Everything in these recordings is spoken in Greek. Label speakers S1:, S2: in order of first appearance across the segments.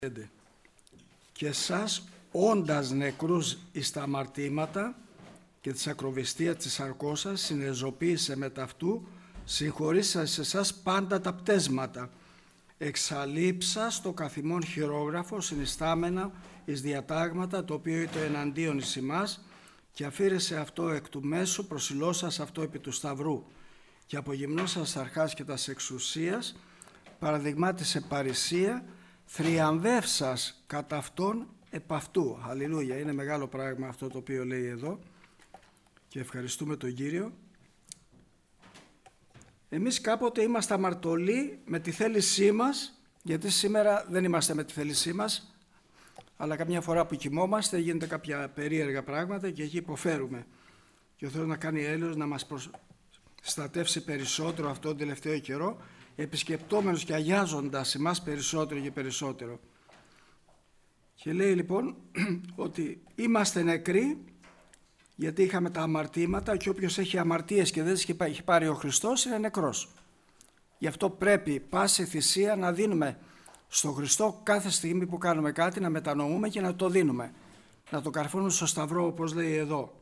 S1: Και εσάς όντας νεκρούς εις τα αμαρτήματα και της ακροβιστίας της σαρκός σας συνεζωποίησε με ταυτού, συγχωρήσα σε εσάς πάντα τα πτέσματα, εξαλείψας το καθημόν χειρόγραφο συνιστάμενα εις διατάγματα, το οποίο ήτο εναντίον εις ημάς, και αφήρεσε αυτό εκ του μέσου, προσιλώσας αυτό επί του σταυρού, και απογυμνώσας αρχάς και τας εξουσίας, παραδειγμάτισε παρησία, θριαμβεύσας κατά αυτόν επ' αυτού. Αλληλούια, είναι μεγάλο πράγμα αυτό το οποίο λέει εδώ και ευχαριστούμε τον Κύριο. Εμείς κάποτε είμαστε αμαρτωλοί με τη θέλησή μας, γιατί σήμερα δεν είμαστε με τη θέλησή μας, αλλά καμιά φορά που κοιμόμαστε γίνεται κάποια περίεργα πράγματα και εκεί υποφέρουμε. Και ο Θεός να κάνει έλεος να μας προστατεύσει περισσότερο αυτόν τον τελευταίο καιρό, επισκεπτόμενος και αγιάζοντας εμάς περισσότερο και περισσότερο. Και λέει λοιπόν ότι είμαστε νεκροί γιατί είχαμε τα αμαρτήματα, και όποιος έχει αμαρτίες και δεν τις έχει πάρει ο Χριστός είναι νεκρός. Γι' αυτό πρέπει πάση θυσία να δίνουμε στον Χριστό κάθε στιγμή που κάνουμε κάτι, να μετανοούμε και να το δίνουμε, να το καρφώνουμε στο σταυρό όπως λέει εδώ.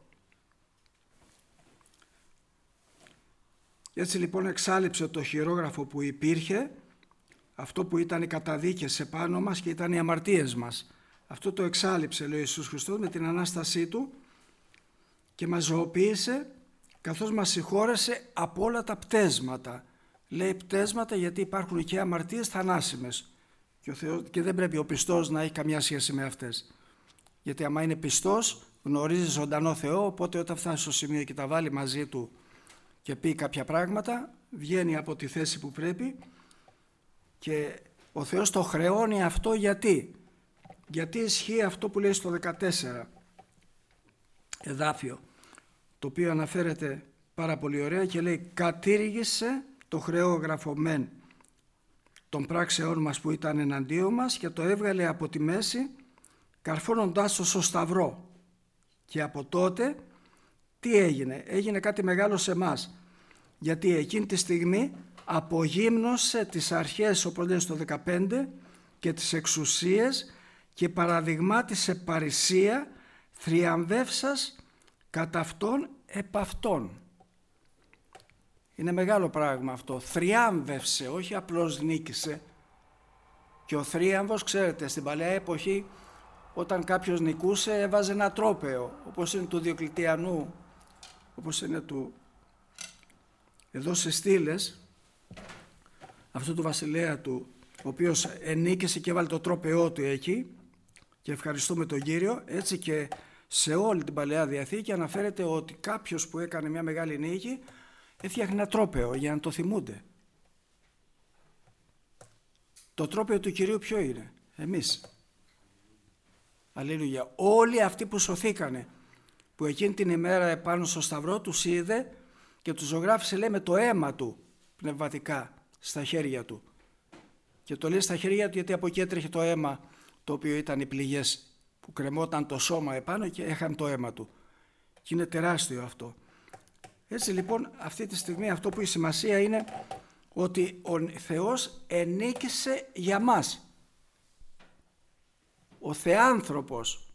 S1: Έτσι λοιπόν εξάλειψε το χειρόγραφο που υπήρχε, αυτό που ήταν οι καταδίκες επάνω μας και ήταν οι αμαρτίες μας. Αυτό το εξάλειψε, λέει ο Ιησούς Χριστός, με την Ανάστασή Του και μας ζωοποίησε, καθώς μας συγχώρεσε από όλα τα πτέσματα. Λέει πτέσματα γιατί υπάρχουν και αμαρτίες θανάσιμες και δεν πρέπει ο πιστός να έχει καμιά σχέση με αυτές. Γιατί άμα είναι πιστός γνωρίζει ζωντανό Θεό, οπότε όταν φτάσει στο σημείο και τα βάλει μαζί Του και πει κάποια πράγματα, βγαίνει από τη θέση που πρέπει και ο Θεός το χρεώνει αυτό. Γιατί ισχύει αυτό που λέει στο 14 εδάφιο, το οποίο αναφέρεται πάρα πολύ ωραία και λέει κατήργησε το χρεόγραφο μεν των πράξεών μας που ήταν εναντίον μας και το έβγαλε από τη μέση καρφώνοντάς το στο σταυρό. Και από τότε τι έγινε? Έγινε κάτι μεγάλο σε εμάς, γιατί εκείνη τη στιγμή απογύμνωσε τις αρχές, όπως λέει στο 15, και τις εξουσίες και παραδειγμάτισε παρησία, θριαμβεύσας κατά αυτόν επ' αυτόν. Είναι μεγάλο πράγμα αυτό. Θριάμβευσε, όχι απλώς νίκησε. Και ο θρίαμβος, ξέρετε, στην παλαιά εποχή όταν κάποιος νικούσε έβαζε ένα τρόπαιο, όπως είναι του Διοκλητιανού, όπως είναι του εδώ σε στήλες, αυτού του βασιλέα του, ο οποίος ενίκησε και έβαλε το τρόπαιό του εκεί, και ευχαριστούμε τον Κύριο. Έτσι και σε όλη την Παλαιά Διαθήκη αναφέρεται ότι κάποιος που έκανε μια μεγάλη νίκη έφτιαχνε ένα τρόπαιο για να το θυμούνται. Το τρόπαιο του Κυρίου ποιο είναι? Εμείς. Αλληλούια. Όλοι αυτοί που σωθήκανε, που εκείνη την ημέρα επάνω στο σταυρό τους είδε και τους ζωγράφισε, λέει, με το αίμα του πνευματικά στα χέρια του. Και το λέει στα χέρια του γιατί από εκεί έτρεχε το αίμα, το οποίο ήταν οι πληγές που κρεμόταν το σώμα επάνω και έχαν το αίμα του. Και είναι τεράστιο αυτό. Έτσι λοιπόν αυτή τη στιγμή αυτό που έχει σημασία είναι ότι ο Θεός ενίκησε για μας. Ο Θεάνθρωπος,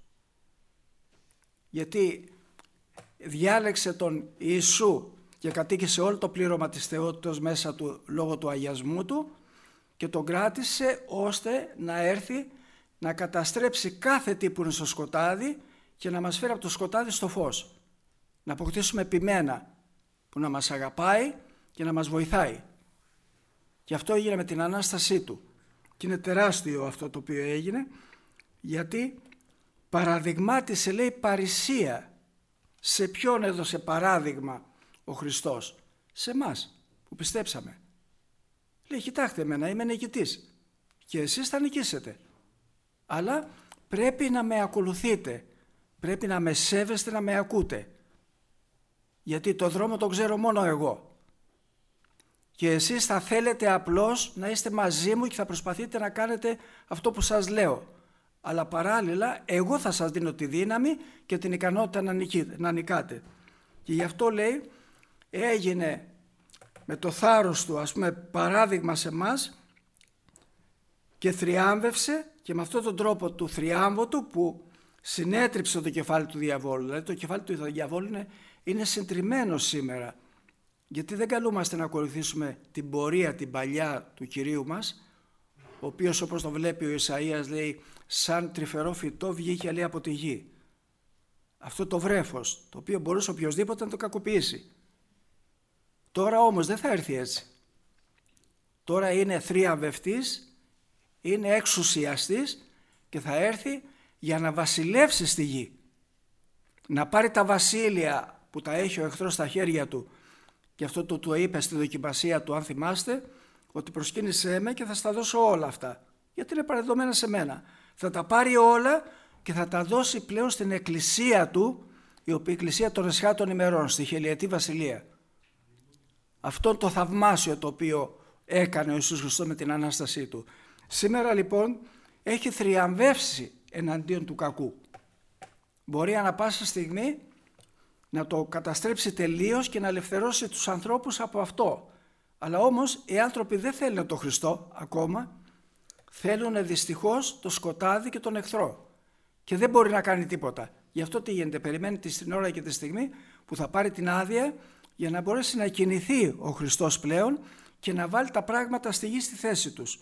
S1: γιατί διάλεξε τον Ιησού και κατοίκησε όλο το πλήρωμα της θεότητας μέσα του λόγω του αγιασμού του και τον κράτησε ώστε να έρθει να καταστρέψει κάθε τι που είναι στο σκοτάδι και να μας φέρει από το σκοτάδι στο φως. Να αποκτήσουμε επιμένα που να μας αγαπάει και να μας βοηθάει. Και αυτό έγινε με την Ανάστασή Του. Και είναι τεράστιο αυτό το οποίο έγινε, γιατί παραδειγμάτισε, λέει, παρησία. Σε ποιον έδωσε παράδειγμα ο Χριστός? Σε εμάς που πιστέψαμε. Λέει, κοιτάξτε εμένα, είμαι νικητής και εσείς θα νικήσετε. Αλλά πρέπει να με ακολουθείτε, πρέπει να με σέβεστε, να με ακούτε. Γιατί το δρόμο τον ξέρω μόνο εγώ. Και εσείς θα θέλετε απλώς να είστε μαζί μου και θα προσπαθείτε να κάνετε αυτό που σας λέω. Αλλά παράλληλα εγώ θα σας δίνω τη δύναμη και την ικανότητα να νικάτε. Και γι' αυτό λέει έγινε με το θάρρος του, ας πούμε, παράδειγμα σε μας και θριάμβευσε και με αυτόν τον τρόπο του θριάμβου του που συνέτριψε το κεφάλι του διαβόλου. Δηλαδή το κεφάλι του διαβόλου είναι συντριμμένο σήμερα, γιατί δεν καλούμαστε να ακολουθήσουμε την πορεία την παλιά του Κυρίου μας, ο οποίος, όπως το βλέπει ο Ισαΐας, λέει σαν τρυφερό φυτό βγήκε, λέει, από τη γη. Αυτό το βρέφος, το οποίο μπορούσε οποιοσδήποτε να το κακοποιήσει. Τώρα όμως δεν θα έρθει έτσι. Τώρα είναι θριαμβευτής, είναι εξουσιαστής και θα έρθει για να βασιλεύσει στη γη. Να πάρει τα βασίλεια που τα έχει ο εχθρός στα χέρια του, και αυτό το είπε στη δοκιμασία του, αν θυμάστε, ότι προσκύνησέ με και θα στα δώσω όλα αυτά, γιατί είναι παρεδομένα σε μένα. Θα τα πάρει όλα και θα τα δώσει πλέον στην εκκλησία του, η οποία εκκλησία των εσχάτων ημερών, στη χιλιετή βασιλεία. Αυτό το θαυμάσιο το οποίο έκανε ο Ιησούς Χριστός με την Ανάστασή του. Σήμερα λοιπόν έχει θριαμβεύσει εναντίον του κακού. Μπορεί ανά πάσα στιγμή να το καταστρέψει τελείως και να ελευθερώσει τους ανθρώπους από αυτό. Αλλά όμως οι άνθρωποι δεν θέλουν τον Χριστό ακόμα, θέλουν δυστυχώς το σκοτάδι και τον εχθρό και δεν μπορεί να κάνει τίποτα. Γι' αυτό τι γίνεται, περιμένει την ώρα και τη στιγμή που θα πάρει την άδεια για να μπορέσει να κινηθεί ο Χριστός πλέον και να βάλει τα πράγματα στη γη στη θέση τους.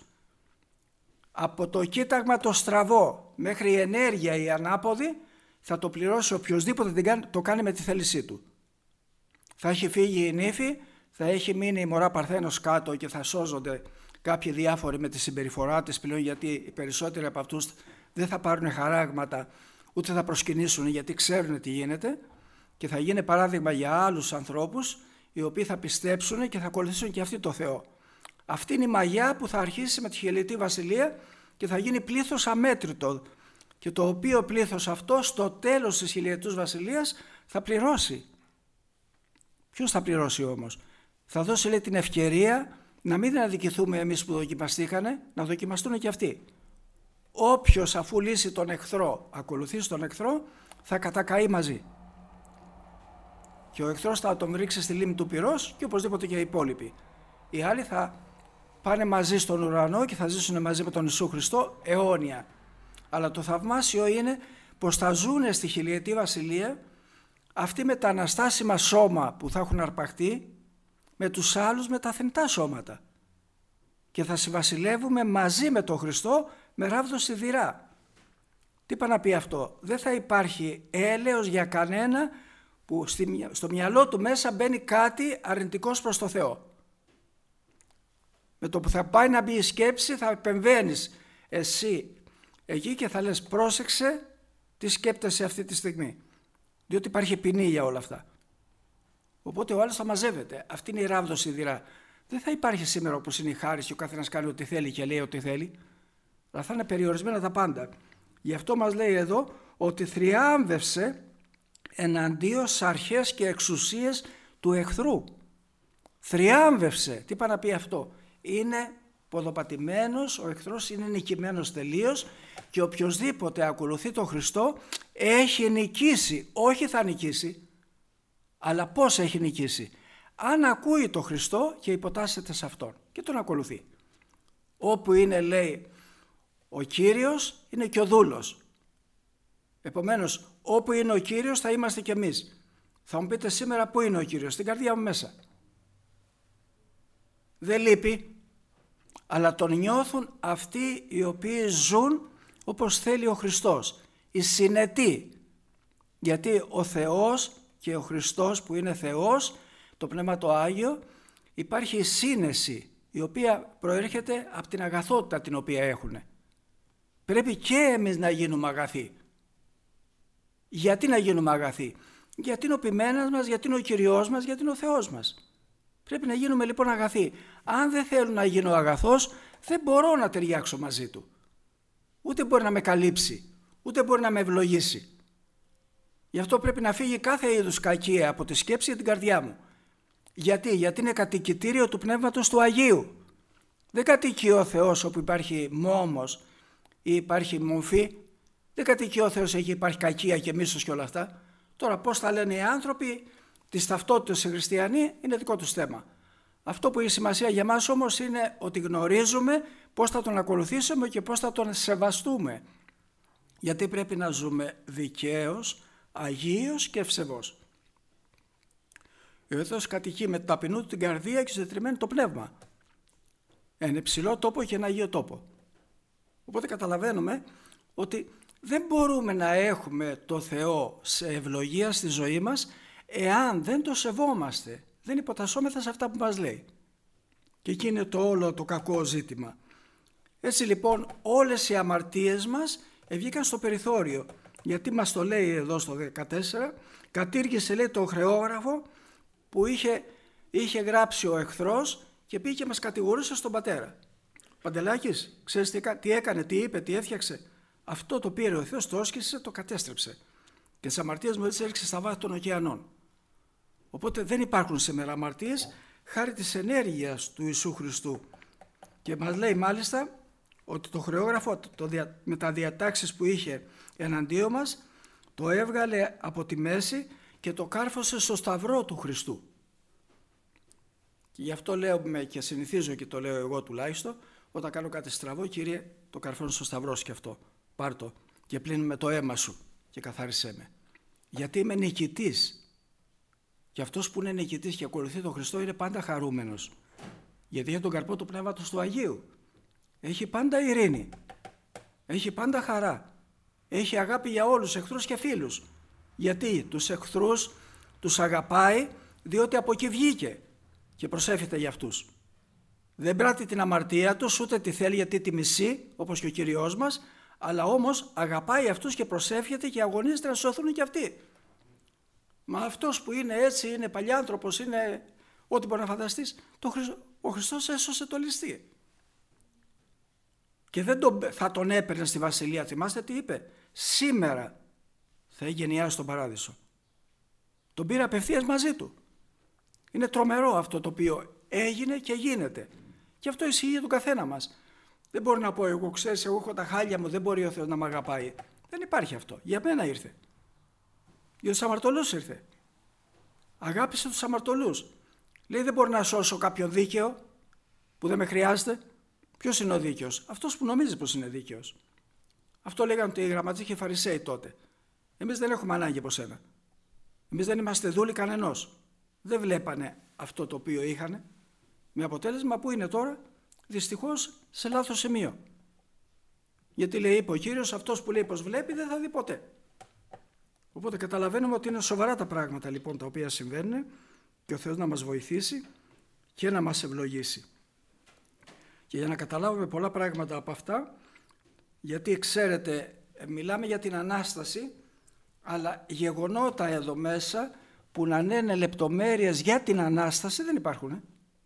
S1: Από το κοίταγμα το στραβό μέχρι η ενέργεια η ανάποδη θα το πληρώσει οποιοσδήποτε το κάνει με τη θέλησή του. Θα έχει φύγει η νύφη, θα έχει μείνει η μωρά Παρθένος κάτω και θα σώζονται κάποιοι διάφοροι με τη συμπεριφορά της πλέον, γιατί οι περισσότεροι από αυτούς δεν θα πάρουν χαράγματα ούτε θα προσκυνήσουν, γιατί ξέρουν τι γίνεται, και θα γίνει παράδειγμα για άλλους ανθρώπους οι οποίοι θα πιστέψουν και θα ακολουθήσουν και αυτοί το Θεό. Αυτή είναι η μαγιά που θα αρχίσει με τη χιλιετή βασιλεία και θα γίνει πλήθος αμέτρητο, και το οποίο πλήθος αυτό στο τέλος της χιλιετούς βασιλείας θα πληρώσει. Ποιος θα πληρώσει όμως? Θα δώσει, λέει, την ευκαιρία να μην αδικηθούμε εμείς που δοκιμαστήκανε, να δοκιμαστούν και αυτοί. Όποιος αφού λύσει τον εχθρό, ακολουθήσει τον εχθρό, θα κατακαεί μαζί. Και ο εχθρός θα τον ρίξει στη λίμνη του πυρός και οπωσδήποτε και οι υπόλοιποι. Οι άλλοι θα πάνε μαζί στον ουρανό και θα ζήσουν μαζί με τον Ιησού Χριστό αιώνια. Αλλά το θαυμάσιο είναι πως θα ζουνε στη χιλιετή βασιλεία αυτοί με τα αναστάσιμα σώμα που θα έχουν αρπαχτεί με τους άλλους με τα θνητά σώματα. Και θα συμβασιλεύουμε μαζί με τον Χριστό με ράβδο σιδηρά. Τι πάει να πει αυτό? Δεν θα υπάρχει έλεος για κανένα που στο μυαλό του μέσα μπαίνει κάτι αρνητικός προς το Θεό. Με το που θα πάει να μπει η σκέψη θα επεμβαίνεις εσύ εκεί και θα λες πρόσεξε τι σκέπτεσαι αυτή τη στιγμή, διότι υπάρχει ποινή για όλα αυτά. Οπότε ο άλλος θα μαζεύεται. Αυτή είναι η ράβδο σιδηρά. Δεν θα υπάρχει σήμερα όπως είναι η χάρις και ο καθένας κάνει ό,τι θέλει και λέει ό,τι θέλει, αλλά θα είναι περιορισμένα τα πάντα. Γι' αυτό μας λέει εδώ ότι θριάμβευσε εναντίον αρχές και εξουσίες του εχθρού. Θριάμβευσε. Τι πάει να πει αυτό? Είναι ποδοπατημένος, ο εχθρός είναι νικημένος τελείως και οποιοσδήποτε ακολουθεί τον Χριστό έχει νικήσει. Όχι θα νικήσει, αλλά πώς έχει νικήσει? Αν ακούει τον Χριστό και υποτάσσεται σε Αυτόν και τον ακολουθεί. Όπου είναι, λέει, ο Κύριος είναι και ο δούλος. Επομένως, όπου είναι ο Κύριος θα είμαστε κι εμείς. Θα μου πείτε σήμερα πού είναι ο Κύριος? Στην καρδιά μου μέσα. Δεν λείπει, αλλά τον νιώθουν αυτοί οι οποίοι ζουν όπως θέλει ο Χριστός. Οι συνετοί. Γιατί ο Θεός και ο Χριστός που είναι Θεός, το Πνεύμα το Άγιο, υπάρχει η σύνεση η οποία προέρχεται από την αγαθότητα την οποία έχουν. Πρέπει και εμείς να γίνουμε αγαθοί. Γιατί να γίνουμε αγαθοί? Γιατί είναι ο ποιμένας μας, γιατί είναι ο Κυριός μας, γιατί είναι ο Θεός μας. Πρέπει να γίνουμε λοιπόν αγαθοί. Αν δεν θέλω να γίνω αγαθός, δεν μπορώ να ταιριάξω μαζί του. Ούτε μπορεί να με καλύψει, ούτε μπορεί να με ευλογήσει. Γι' αυτό πρέπει να φύγει κάθε είδους κακία από τη σκέψη και την καρδιά μου. Γιατί είναι κατοικητήριο του Πνεύματος του Αγίου. Δεν κατοικεί ο Θεός όπου υπάρχει μόμος ή υπάρχει μομφή. Δεν κατοικεί ο Θεός εκεί υπάρχει κακία και μίσος και όλα αυτά. Τώρα πώς θα λένε οι άνθρωποι τις ταυτότητες οι χριστιανοί είναι δικό τους θέμα. Αυτό που έχει σημασία για μας όμως είναι ότι γνωρίζουμε πώς θα τον ακολουθήσουμε και πώς θα τον σεβαστούμε. Γιατί πρέπει να ζούμε δικαίως, αγίως και ευσεβώς. Ο Θεός κατοικεί με ταπεινού του την καρδία και συντετριμμένο το πνεύμα. Είναι ψηλό τόπο και ένα αγίο τόπο. Οπότε καταλαβαίνουμε ότι δεν μπορούμε να έχουμε το Θεό σε ευλογία στη ζωή μας εάν δεν το σεβόμαστε, δεν υποτασσόμεθα σε αυτά που μας λέει. Και εκεί είναι το όλο το κακό ζήτημα. Έτσι λοιπόν όλες οι αμαρτίες μας βγήκαν στο περιθώριο. Γιατί μας το λέει εδώ στο 14, κατήργησε λέει το χρεόγραφο που είχε γράψει ο εχθρός και πήγε και μας κατηγορούσε στον πατέρα. Παντελάκης, ξέρεις τι έκανε, τι είπε, τι έφτιαξε. Αυτό το πήρε ο Θεός, το όσκησε, το κατέστρεψε. Και τις αμαρτίες μου έτσι έριξε στα βάθη των ωκεανών. Οπότε δεν υπάρχουν σήμερα αμαρτίες χάρη της ενέργειας του Ιησού Χριστού. Και μας λέει μάλιστα ότι το χρεόγραφο με τα διατάξεις που είχε εναντίον μας το έβγαλε από τη μέση και το κάρφωσε στο σταυρό του Χριστού. Και γι' αυτό λέω και συνηθίζω και το λέω εγώ τουλάχιστον, όταν κάνω κάτι στραβό, Κύριε, το καρφώνω στο σταυρό σου και αυτό. Πάρ' το και πλύνει με το αίμα σου και καθάρισέ με. Γιατί είμαι νικητής. Και αυτός που είναι νικητής και ακολουθεί τον Χριστό είναι πάντα χαρούμενος. Γιατί έχει τον καρπό του Πνεύματος του Αγίου. Έχει πάντα ειρήνη. Έχει πάντα χαρά. Έχει αγάπη για όλους, εχθρούς και φίλους. Γιατί τους εχθρούς τους αγαπάει διότι από εκεί βγήκε και προσεύχεται για αυτούς. Δεν πράττει την αμαρτία τους, ούτε τη θέλει γιατί τη μισεί, όπως και ο Κύριος μας, αλλά όμως αγαπάει αυτούς και προσεύχεται και αγωνίζεται να σωθούν και αυτοί. Μα αυτός που είναι έτσι, είναι παλιάνθρωπος, είναι ό,τι μπορεί να φανταστείς, ο Χριστός έσωσε το ληστή. Και δεν θα τον έπαιρνε στη Βασιλεία. Θυμάστε τι είπε? Σήμερα θα γενιάσει τον Παράδεισο. Τον πήρε απευθείας μαζί του. Είναι τρομερό αυτό το οποίο έγινε και γίνεται. Και αυτό ισχύει για τον καθένα μας. Δεν μπορώ να πω εγώ, ξέρεις, εγώ έχω τα χάλια μου, δεν μπορεί ο Θεός να με αγαπάει. Δεν υπάρχει αυτό. Για μένα ήρθε. Για τους αμαρτωλούς ήρθε. Αγάπησε τους αμαρτωλούς. Λέει δεν μπορώ να σώσω κάποιον δίκαιο που δεν με χρειάζεται. Ποιος είναι ο δίκαιος? Αυτός που νομίζει πως είναι δίκαιος. Αυτό λέγανε οι γραμματικοί και οι Φαρισαίοι τότε. Εμείς δεν έχουμε ανάγκη από σένα. Εμείς δεν είμαστε δούλοι κανενός. Δεν βλέπανε αυτό το οποίο είχανε. Με αποτέλεσμα που είναι τώρα, δυστυχώς σε λάθος σημείο. Γιατί λέει, είπε ο Κύριος, αυτός που λέει πως βλέπει δεν θα δει ποτέ. Οπότε καταλαβαίνουμε ότι είναι σοβαρά τα πράγματα λοιπόν τα οποία συμβαίνουν και ο Θεός να μας βοηθήσει και να μας ευλογήσει. Και για να καταλάβουμε πολλά πράγματα από αυτά, γιατί ξέρετε μιλάμε για την Ανάσταση, αλλά γεγονότα εδώ μέσα που να είναι λεπτομέρειες για την Ανάσταση δεν υπάρχουν.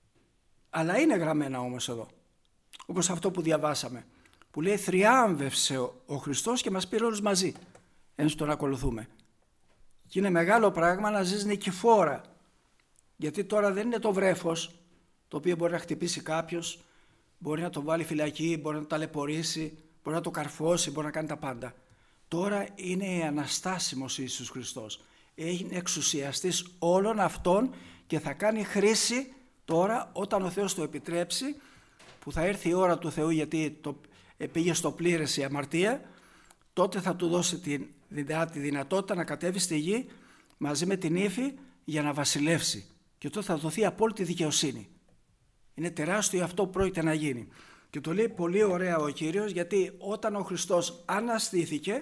S1: Αλλά είναι γραμμένα όμως εδώ. Όπως αυτό που διαβάσαμε, που λέει θριάμβευσε ο Χριστός και μας πήρε όλους μαζί, ens τον ακολουθούμε. Και είναι μεγάλο πράγμα να ζεις νικηφόρα, γιατί τώρα δεν είναι το βρέφος, το οποίο μπορεί να χτυπήσει κάποιος, μπορεί να τον βάλει φυλακή, μπορεί να ταλαιπωρήσει, μπορεί να το καρφώσει, μπορεί να κάνει τα πάντα. Τώρα είναι η Αναστάσιμος Ιησούς Χριστός. Είναι εξουσιαστής όλων αυτών και θα κάνει χρήση τώρα όταν ο Θεός το επιτρέψει, που θα έρθει η ώρα του Θεού γιατί πήγε στο πλήρες η αμαρτία, τότε θα του δώσει τη δυνατότητα να κατέβει στη γη μαζί με την ύφη για να βασιλεύσει. Και τότε θα δοθεί απόλυτη δικαιοσύνη. Είναι τεράστιο αυτό που πρόκειται να γίνει. Και το λέει πολύ ωραία ο Κύριος, γιατί όταν ο Χριστός αναστήθηκε,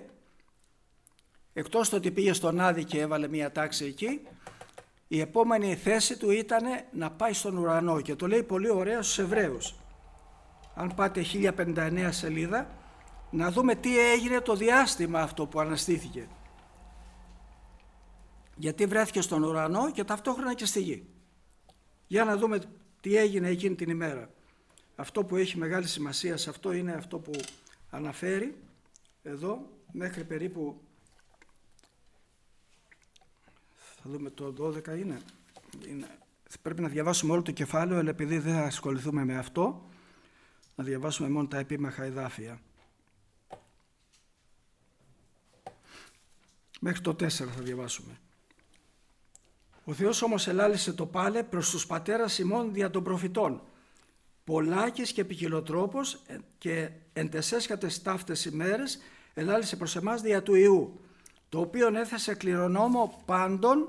S1: εκτός το ότι πήγε στον Άδη και έβαλε μία τάξη εκεί, η επόμενη θέση του ήταν να πάει στον ουρανό. Και το λέει πολύ ωραία στους Εβραίους. Αν πάτε 1059 σελίδα, να δούμε τι έγινε το διάστημα αυτό που αναστήθηκε. Γιατί βρέθηκε στον ουρανό και ταυτόχρονα και στη γη. Για να δούμε τι έγινε εκείνη την ημέρα. Αυτό που έχει μεγάλη σημασία σε αυτό είναι αυτό που αναφέρει εδώ μέχρι περίπου, θα δούμε το 12 είναι. Πρέπει να διαβάσουμε όλο το κεφάλαιο, αλλά επειδή δεν θα ασχοληθούμε με αυτό, να διαβάσουμε μόνο τα επίμαχα εδάφια. Μέχρι το 4 θα διαβάσουμε. Ο Θεός όμως ελάλησε το πάλε προς τους πατέρας ημών δια των προφητών. πολλάκις και ποικιλοτρόπος και εν τεσσέσχατες ταύτες ημέρες ελάλησε προς εμάς δια του Ιού, το οποίον έθεσε κληρονόμο πάντων,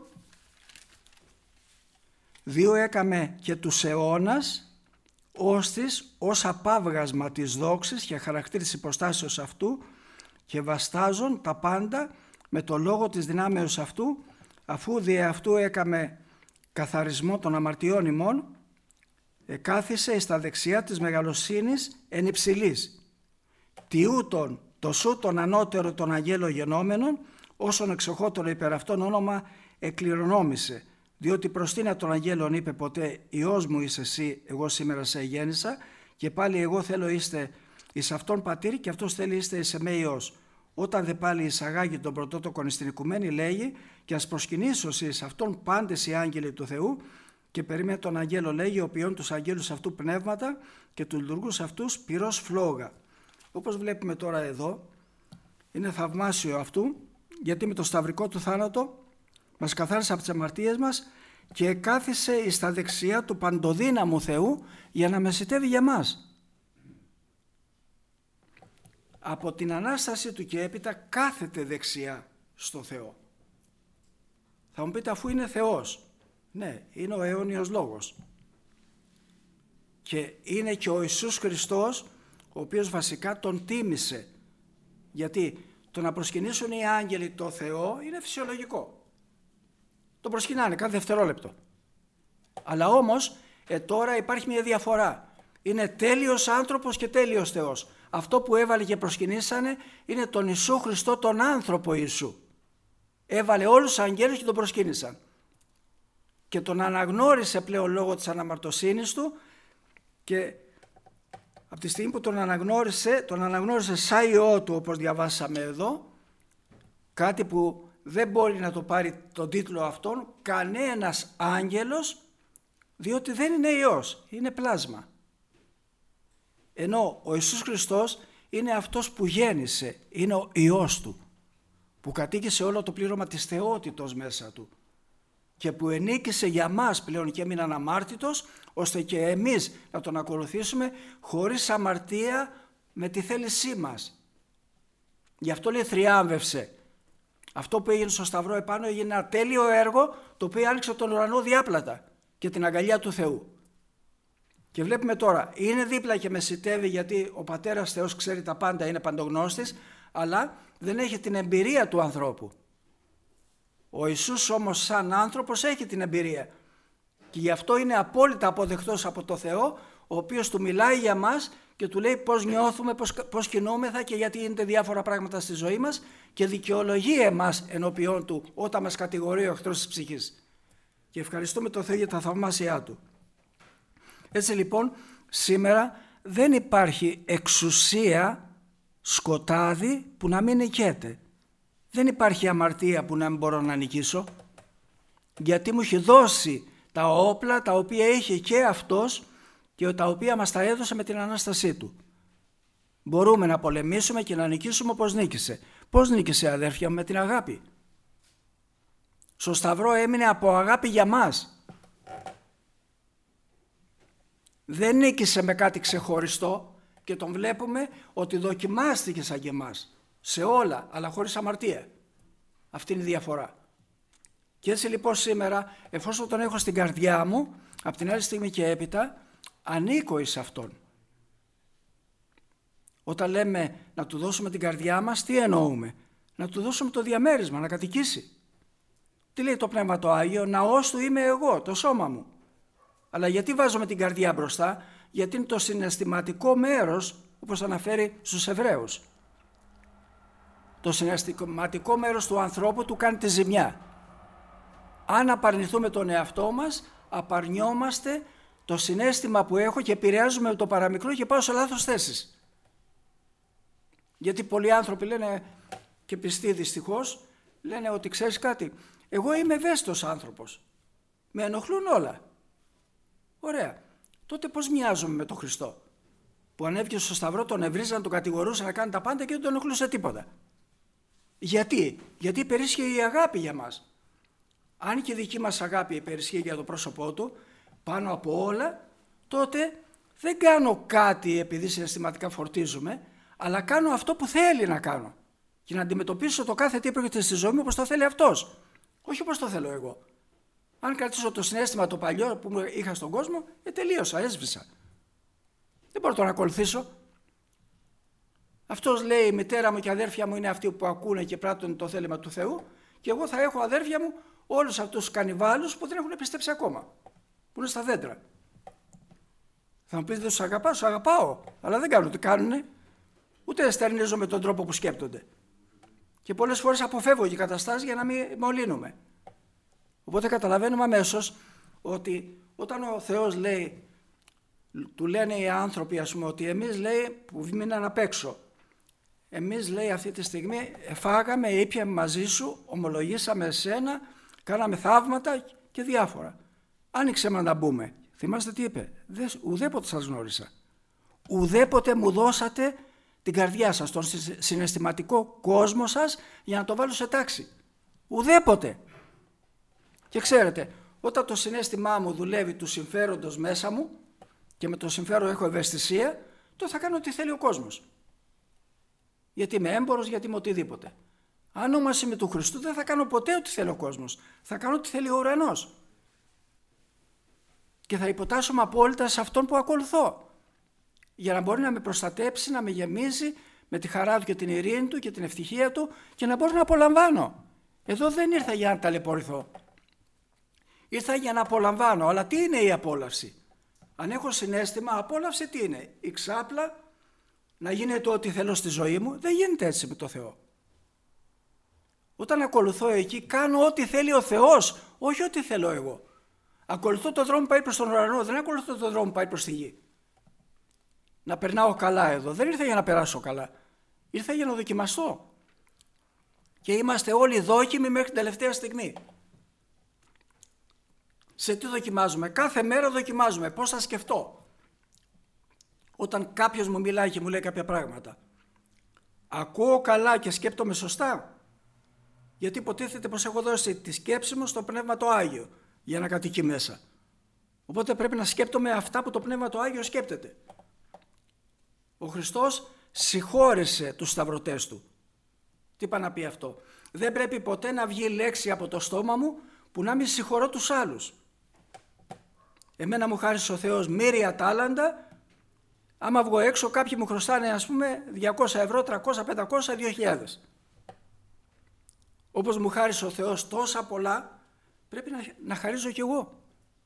S1: δύο έκαμε και τους αιώνας, ώστις ως απάβγασμα της δόξης και χαρακτήρης υποστάσεως αυτού και βαστάζουν τα πάντα με το λόγο της δυνάμεως αυτού, αφού δι' αυτού έκαμε καθαρισμό των αμαρτιών ημών, εκάθισε εις τα δεξιά της μεγαλοσύνης εν υψηλής. Τιούτον το σου τον ανώτερο των αγγέλων γενόμενων, όσον εξοχότερο υπερ αυτόν όνομα εκληρονόμησε, διότι προς τίνα των αγγέλων είπε ποτέ «Υιός μου είσαι εσύ, εγώ σήμερα σε γέννησα, και πάλι εγώ θέλω είστε εις αυτόν πατήρ και αυτός θέλει είστε εις εμέ Υιός». Όταν δε πάλι εισαγάγει τον πρωτότοκον στην οικουμένη, λέγει «Και ας προσκυνήσω εις αυτόν πάντες οι άγγελοι του Θεού», και περίμενε τον αγγέλο, λέγει, «Οποίον τους αγγέλους αυτού πνεύματα και του λειτουργούς αυτούς πυρός φλόγα». Όπως βλέπουμε τώρα εδώ, είναι θαυμάσιο αυτού, γιατί με το σταυρικό του θάνατο μας καθάρισε από τις αμαρτίες μας και κάθισε εις τα δεξιά του παντοδύναμου Θεού για να μεσιτεύει για μας. Από την Ανάσταση του και έπειτα κάθεται δεξιά στο Θεό. Θα μου πείτε, αφού είναι Θεός. Ναι, είναι ο αιώνιος λόγος. Και είναι και ο Ιησούς Χριστός, ο οποίος βασικά τον τίμησε. Γιατί το να προσκυνήσουν οι άγγελοι το Θεό είναι φυσιολογικό. Το προσκυνάνε κάθε δευτερόλεπτο. Αλλά όμως τώρα υπάρχει μια διαφορά. Είναι τέλειος άνθρωπος και τέλειος Θεός. Αυτό που έβαλε και προσκυνήσανε είναι τον Ιησού Χριστό, τον άνθρωπο Ιησού. Έβαλε όλους τους αγγέλους και τον προσκύνησαν. Και τον αναγνώρισε πλέον λόγω της αναμαρτωσύνης του, και από τη στιγμή που τον αναγνώρισε σαν Υιό του, όπως διαβάσαμε εδώ, κάτι που δεν μπορεί να το πάρει τον τίτλο αυτόν κανένας άγγελος, διότι δεν είναι Υιός, είναι πλάσμα. Ενώ ο Ιησούς Χριστός είναι αυτός που γέννησε, είναι ο Υιός του, που κατοίκησε όλο το πλήρωμα της θεότητος μέσα του και που ενίκησε για μας πλέον και έμεινε αναμάρτητος, ώστε και εμείς να τον ακολουθήσουμε χωρίς αμαρτία με τη θέλησή μας. Γι' αυτό λέει θριάμβευσε. Αυτό που έγινε στο Σταυρό επάνω έγινε ένα τέλειο έργο, το οποίο άνοιξε τον ουρανό διάπλατα και την αγκαλιά του Θεού. Και βλέπουμε τώρα, είναι δίπλα και μεσιτεύει, γιατί ο Πατέρας Θεός ξέρει τα πάντα, είναι παντογνώστης, αλλά δεν έχει την εμπειρία του ανθρώπου. Ο Ιησούς όμως σαν άνθρωπος έχει την εμπειρία και γι' αυτό είναι απόλυτα αποδεκτός από το Θεό, ο οποίος του μιλάει για μας και του λέει πώς νιώθουμε, πώς κινούμεθα και γιατί γίνεται διάφορα πράγματα στη ζωή μας, και δικαιολογεί εμάς ενώπιόν του όταν μας κατηγορεί ο εχθρός της ψυχής. Και ευχαριστούμε τον Θεό για τα θαυμάσια του. Έτσι λοιπόν σήμερα δεν υπάρχει εξουσία, σκοτάδι που να μην νικέται. Δεν υπάρχει αμαρτία που να μην μπορώ να νικήσω, γιατί μου έχει δώσει τα όπλα τα οποία είχε και αυτός και τα οποία μας τα έδωσε με την Ανάστασή του. Μπορούμε να πολεμήσουμε και να νικήσουμε όπως νίκησε. Πώς νίκησε, αδέρφια μου? Με την αγάπη. Στο Σταυρό έμεινε από αγάπη για μας. Δεν νίκησε με κάτι ξεχωριστό και τον βλέπουμε ότι δοκιμάστηκε σαν και εμάς. Σε όλα, αλλά χωρίς αμαρτία. Αυτή είναι η διαφορά. Και έτσι λοιπόν σήμερα, εφόσον τον έχω στην καρδιά μου, από την άλλη στιγμή και έπειτα, ανήκω εις αυτόν. Όταν λέμε να του δώσουμε την καρδιά μας, τι εννοούμε? Να του δώσουμε το διαμέρισμα, να κατοικήσει. Τι λέει το Πνεύμα το Άγιο? Ναός του είμαι εγώ, το σώμα μου. Αλλά γιατί βάζουμε την καρδιά μπροστά? Γιατί είναι το συναισθηματικό μέρος, όπως αναφέρει στους Εβραίους. Το συναισθηματικό μέρος του ανθρώπου του κάνει τη ζημιά. Αν απαρνηθούμε τον εαυτό μας, απαρνιόμαστε το συναίσθημα που έχω και επηρεάζουμε το παραμικρό και πάω σε λάθος θέσεις. Γιατί πολλοί άνθρωποι λένε, και πιστοί δυστυχώς, λένε ότι ξέρεις κάτι, εγώ είμαι ευαίσθητος άνθρωπος, με ενοχλούν όλα. Ωραία, τότε πώς μοιάζομαι με τον Χριστό, που ανέβηκε στο Σταυρό, τον ευρίζαν, τον κατηγορούσαν να κάνει τα πάντα και δεν τον ενοχλούσε τίποτα? Γιατί υπερισχύει η αγάπη για μας. Αν και η δική μας αγάπη υπερισχύει για το πρόσωπό του, πάνω από όλα, τότε δεν κάνω κάτι επειδή συναισθηματικά φορτίζομαι, αλλά κάνω αυτό που θέλει να κάνω. Και να αντιμετωπίσω το κάθε τι πρόκειται στη ζωή μου όπως το θέλει αυτός. Όχι όπως το θέλω εγώ. Αν κρατήσω το συναίσθημα το παλιό που είχα στον κόσμο, τελείωσα, έσβησα. Δεν μπορώ να ακολουθήσω. Αυτός λέει: η μητέρα μου και η αδέρφια μου είναι αυτοί που ακούνε και πράττουν το θέλημα του Θεού, και εγώ θα έχω αδέρφια μου όλους αυτούς τους κανιβάλους που δεν έχουν πιστέψει ακόμα, που είναι στα δέντρα. Θα μου πείτε: δεν τους αγαπάω, τους αγαπάω, αλλά δεν κάνουν τι κάνουνε, ούτε στερνίζω με τον τρόπο που σκέπτονται. Και πολλές φορές αποφεύγω και καταστάσεις για να μην μολύνουμε. Οπότε καταλαβαίνουμε αμέσως ότι όταν ο Θεός λέει, του λένε οι άνθρωποι, ας πούμε, ότι εμείς, λέει, που μείναν απ' έξω, εμείς, λέει, αυτή τη στιγμή φάγαμε, ήπιαμε μαζί σου, ομολογήσαμε εσένα, κάναμε θαύματα και διάφορα. Άνοιξε να μπούμε. Θυμάστε τι είπε? Ουδέποτε σας γνώρισα. Ουδέποτε μου δώσατε την καρδιά σας, τον συναισθηματικό κόσμο σας, για να το βάλω σε τάξη. Ουδέποτε. Και ξέρετε, όταν το συναίσθημά μου δουλεύει του συμφέροντος μέσα μου και με το συμφέρον έχω ευαισθησία, τότε θα κάνω ό,τι θέλει ο κόσμος. Γιατί είμαι έμπορος, γιατί είμαι οτιδήποτε. Αν όμως είμαι του Χριστού, δεν θα κάνω ποτέ ό,τι θέλει ο κόσμος. Θα κάνω ό,τι θέλει ο ουρανός. Και θα υποτάσσομαι απόλυτα σε αυτόν που ακολουθώ. Για να μπορεί να με προστατέψει, να με γεμίζει με τη χαρά του και την ειρήνη του και την ευτυχία του και να μπορώ να απολαμβάνω. Εδώ δεν ήρθα για να ταλαιπωρηθώ. Ήρθα για να απολαμβάνω. Αλλά τι είναι η απόλαυση? Αν έχω συναίσθημα, απόλαυση τι είναι? Η ξάπλα, να γίνεται ό,τι θέλω στη ζωή μου? Δεν γίνεται έτσι με το Θεό. Όταν ακολουθώ εκεί, κάνω ό,τι θέλει ο Θεός, όχι ό,τι θέλω εγώ. Ακολουθώ το δρόμο που πάει προς τον ουρανό, δεν ακολουθώ το δρόμο που πάει προς τη γη. Να περνάω καλά εδώ. Δεν ήρθα για να περάσω καλά. Ήρθα για να δοκιμαστώ. Και είμαστε όλοι δόκιμοι μέχρι την τελευταία στιγμή. Σε τι δοκιμάζουμε? Κάθε μέρα δοκιμάζουμε πώς θα σκεφτώ. Όταν κάποιος μου μιλάει και μου λέει κάποια πράγματα, ακούω καλά και σκέπτομαι σωστά? Γιατί υποτίθεται πως έχω δώσει τη σκέψη μου στο Πνεύμα το Άγιο για να κατοικεί μέσα. Οπότε πρέπει να σκέπτομαι αυτά που το Πνεύμα το Άγιο σκέπτεται. Ο Χριστός συγχώρεσε τους σταυρωτές του. Τι πάει να πει αυτό? Δεν πρέπει ποτέ να βγει λέξη από το στόμα μου που να μην συγχωρώ τους άλλους. Εμένα μου χάρισε ο Θεός μοίρια τάλαντα. Άμα βγω έξω, κάποιοι μου χρωστάνε, ας πούμε, 200 ευρώ, 300, 500, 2.000. Όπως μου χάρισε ο Θεός τόσα πολλά, πρέπει να χαρίζω κι εγώ.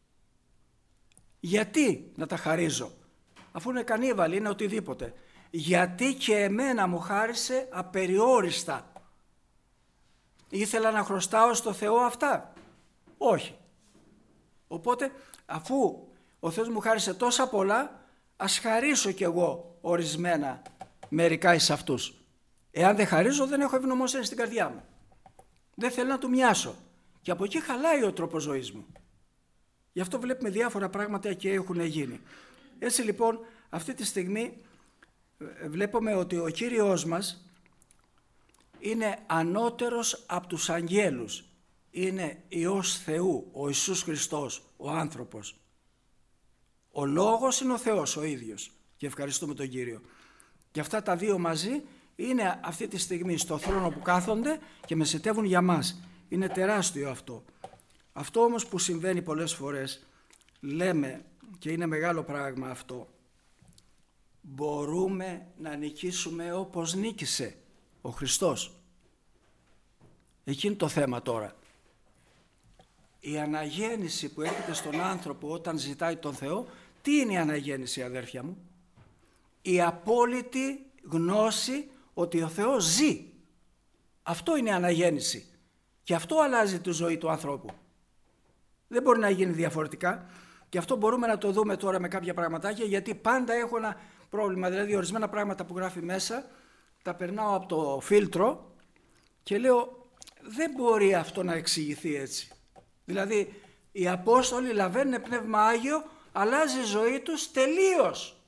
S1: Γιατί να τα χαρίζω? Αφού είναι κανίβαλοι, είναι οτιδήποτε. Γιατί και εμένα μου χάρισε απεριόριστα. Ήθελα να χρωστάω στο Θεό αυτά? Όχι. Οπότε, αφού ο Θεός μου χάρισε τόσα πολλά, ας χαρίσω κι εγώ ορισμένα μερικά εις αυτούς. Εάν δεν χαρίζω, δεν έχω ευγνωμοσύνη στην καρδιά μου. Δεν θέλω να του μοιάσω. Και από εκεί χαλάει ο τρόπος ζωής μου. Γι' αυτό βλέπουμε διάφορα πράγματα και έχουν γίνει. Έτσι λοιπόν, αυτή τη στιγμή βλέπουμε ότι ο Κύριος μας είναι ανώτερος από τους αγγέλους. Είναι Υιός Θεού, ο Ιησούς Χριστός, ο άνθρωπος. Ο Λόγος είναι ο Θεός ο ίδιος και ευχαριστούμε τον Κύριο. Και αυτά τα δύο μαζί είναι αυτή τη στιγμή στο θρόνο που κάθονται και μεσητεύουν για μας. Είναι τεράστιο αυτό. Αυτό όμως που συμβαίνει πολλές φορές, λέμε, και είναι μεγάλο πράγμα αυτό, μπορούμε να νικήσουμε όπως νίκησε ο Χριστός. Εκεί είναι το θέμα τώρα. Η αναγέννηση που έρχεται στον άνθρωπο όταν ζητάει τον Θεό, τι είναι η αναγέννηση, αδέρφια μου? Η απόλυτη γνώση ότι ο Θεός ζει. Αυτό είναι η αναγέννηση. Και αυτό αλλάζει τη ζωή του ανθρώπου. Δεν μπορεί να γίνει διαφορετικά. Και αυτό μπορούμε να το δούμε τώρα με κάποια πραγματάκια, γιατί πάντα έχω ένα πρόβλημα. Δηλαδή ορισμένα πράγματα που γράφει μέσα τα περνάω από το φίλτρο και λέω δεν μπορεί αυτό να εξηγηθεί έτσι. Δηλαδή οι Απόστολοι λαβαίνουν Πνεύμα Άγιο, αλλάζει η ζωή τους τελείως.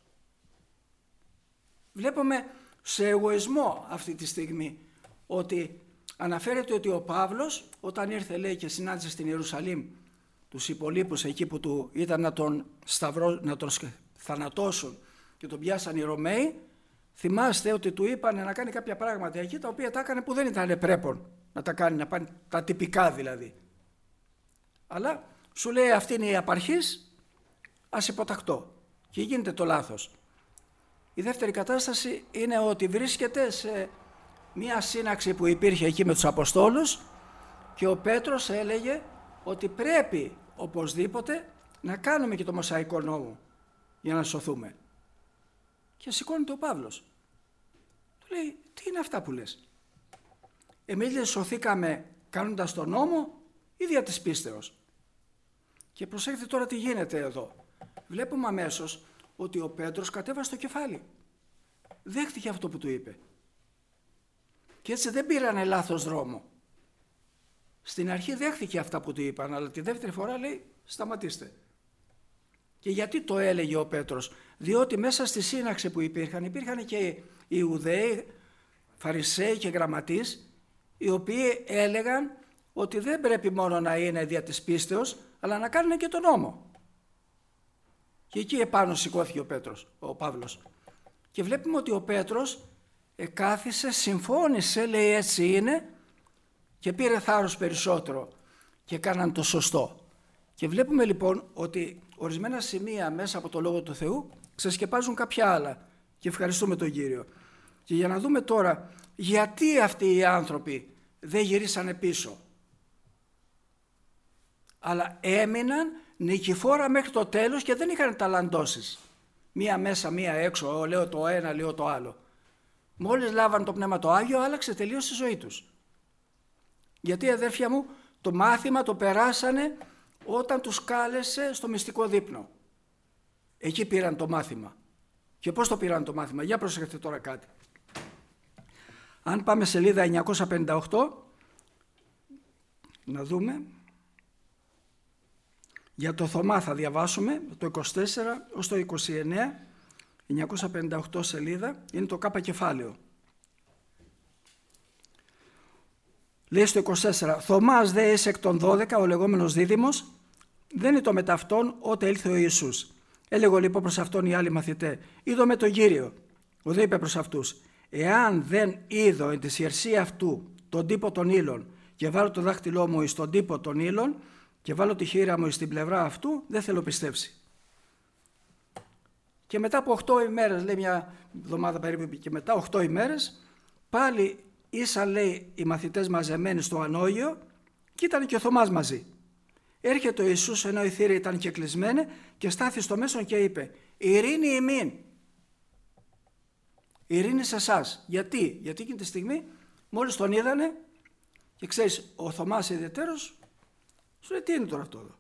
S1: Βλέπουμε σε εγωισμό αυτή τη στιγμή ότι αναφέρεται ότι ο Παύλος όταν ήρθε, λέει, και συνάντησε στην Ιερουσαλήμ τους υπολείπους εκεί που του ήταν να τον θανατώσουν και τον πιάσαν οι Ρωμαίοι, θυμάστε ότι του είπαν να κάνει κάποια πράγματα εκεί τα οποία τα έκανε που δεν ήταν πρέπον να τα κάνει, να πάνε τα τυπικά δηλαδή. Αλλά σου λέει αυτή είναι η απαρχής, ας υποταχτώ, και γίνεται το λάθος. Η δεύτερη κατάσταση είναι ότι βρίσκεται σε μία σύναξη που υπήρχε εκεί με τους Αποστόλους και ο Πέτρος έλεγε ότι πρέπει οπωσδήποτε να κάνουμε και το Μωσαϊκό νόμο για να σωθούμε. Και σηκώνεται ο Παύλος. Του λέει, τι είναι αυτά που λες? Εμείς δεν σωθήκαμε κάνοντας τον νόμο ή δια της πίστεως? Και προσέξτε τώρα τι γίνεται εδώ. Βλέπουμε αμέσως ότι ο Πέτρος κατέβασε το κεφάλι. Δέχτηκε αυτό που του είπε. Και έτσι δεν πήρανε λάθος δρόμο. Στην αρχή δέχτηκε αυτά που του είπαν, αλλά τη δεύτερη φορά λέει σταματήστε. Και γιατί το έλεγε ο Πέτρος? Διότι μέσα στη σύναξη που υπήρχαν και οι Ιουδαίοι, Φαρισαίοι και γραμματείς, οι οποίοι έλεγαν ότι δεν πρέπει μόνο να είναι δια της πίστεως, αλλά να κάνουν και τον νόμο. Και εκεί επάνω σηκώθηκε ο Παύλος. Και βλέπουμε ότι ο Πέτρος κάθισε, συμφώνησε, λέει έτσι είναι, και πήρε θάρρος περισσότερο και κάναν το σωστό. Και βλέπουμε λοιπόν ότι ορισμένα σημεία μέσα από το Λόγο του Θεού ξεσκεπάζουν κάποια άλλα και ευχαριστούμε τον Κύριο. Και για να δούμε τώρα γιατί αυτοί οι άνθρωποι δεν γυρίσανε πίσω, αλλά έμειναν νικηφόρα μέχρι το τέλος και δεν είχαν ταλαντώσεις. Μία μέσα, μία έξω, λέω το ένα, λέω το άλλο. Μόλις λάβαν το Πνεύμα το Άγιο, άλλαξε τελείως η ζωή τους. Γιατί αδέρφια μου, το μάθημα το περάσανε όταν τους κάλεσε στο μυστικό δείπνο. Εκεί πήραν το μάθημα. Και πώς το πήραν το μάθημα? Για προσεχτείτε τώρα κάτι. Αν πάμε σελίδα 958, να δούμε. Για το Θωμά θα διαβάσουμε το 24 ως το 29, 958 σελίδα, είναι το Κ κεφάλαιο. Λέει στο 24, Θωμάς δε εις εκ των 12, ο λεγόμενος δίδυμος, δεν είναι το μετ' αυτόν ότε ήλθε ο Ιησούς. Έλεγε λοιπόν προς αυτόν οι άλλοι μαθητέ, είδομαι τον Κύριο. Ο δε είπε προς αυτούς, εάν δεν είδω εν τη ιερσία αυτού τον τύπο των ύλων και βάλω το δάχτυλό μου εις τον τύπο των ύλων και βάλω τη χείρα μου στην πλευρά αυτού, δεν θέλω πιστέψει. Και μετά από 8 ημέρες, λέει μια εβδομάδα περίπου και μετά 8 ημέρες, πάλι ήσαν, λέει, οι μαθητές μαζεμένοι στο ανώγειο και ήταν και ο Θωμάς μαζί. Έρχεται ο Ιησούς ενώ οι θύροι ήταν και κλεισμένοι και στάθη στο μέσον και είπε, ειρήνη ημίν. Ειρήνη σε εσάς. Γιατί? Γιατί εκείνη τη στιγμή μόλις τον είδανε και ξέρεις ο Θωμάς ιδιαιτέρως σου λέει τι είναι τώρα αυτό εδώ?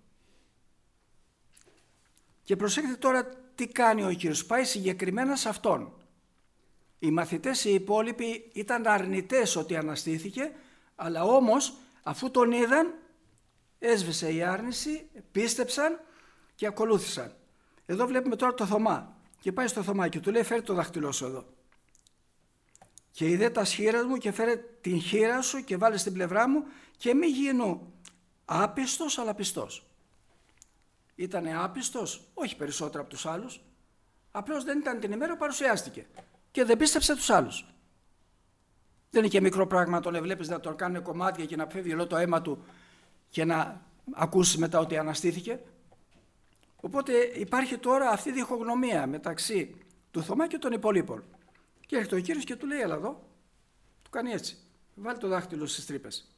S1: Και προσέξτε τώρα τι κάνει ο Κύριος. Πάει συγκεκριμένα σε αυτόν. Οι μαθητές οι υπόλοιποι ήταν αρνητές ότι αναστήθηκε, αλλά όμως αφού τον είδαν έσβησε η άρνηση, πίστεψαν και ακολούθησαν. Εδώ βλέπουμε τώρα το Θωμά και πάει στο Θωμά και του λέει φέρε το δάχτυλό σου εδώ. Και είδε τα σχήρας μου και φέρε την χείρα σου και βάλε στην πλευρά μου και μη γίνω άπιστος αλλά πιστός. Ήτανε άπιστος, όχι περισσότερο από τους άλλους, απλώς δεν ήταν την ημέρα που παρουσιάστηκε και δεν πίστεψε τους άλλους. Δεν είναι και μικρό πράγμα τον βλέπεις να τον κάνουν κομμάτια και να φεύγει όλο το αίμα του και να ακούσεις μετά ότι αναστήθηκε. Οπότε υπάρχει τώρα αυτή η διχογνωμία μεταξύ του Θωμά και των υπολείπων. Και έρχεται ο Κύριος και του λέει έλα εδώ, του κάνει έτσι, βάλει το δάχτυλο στις τρύπες.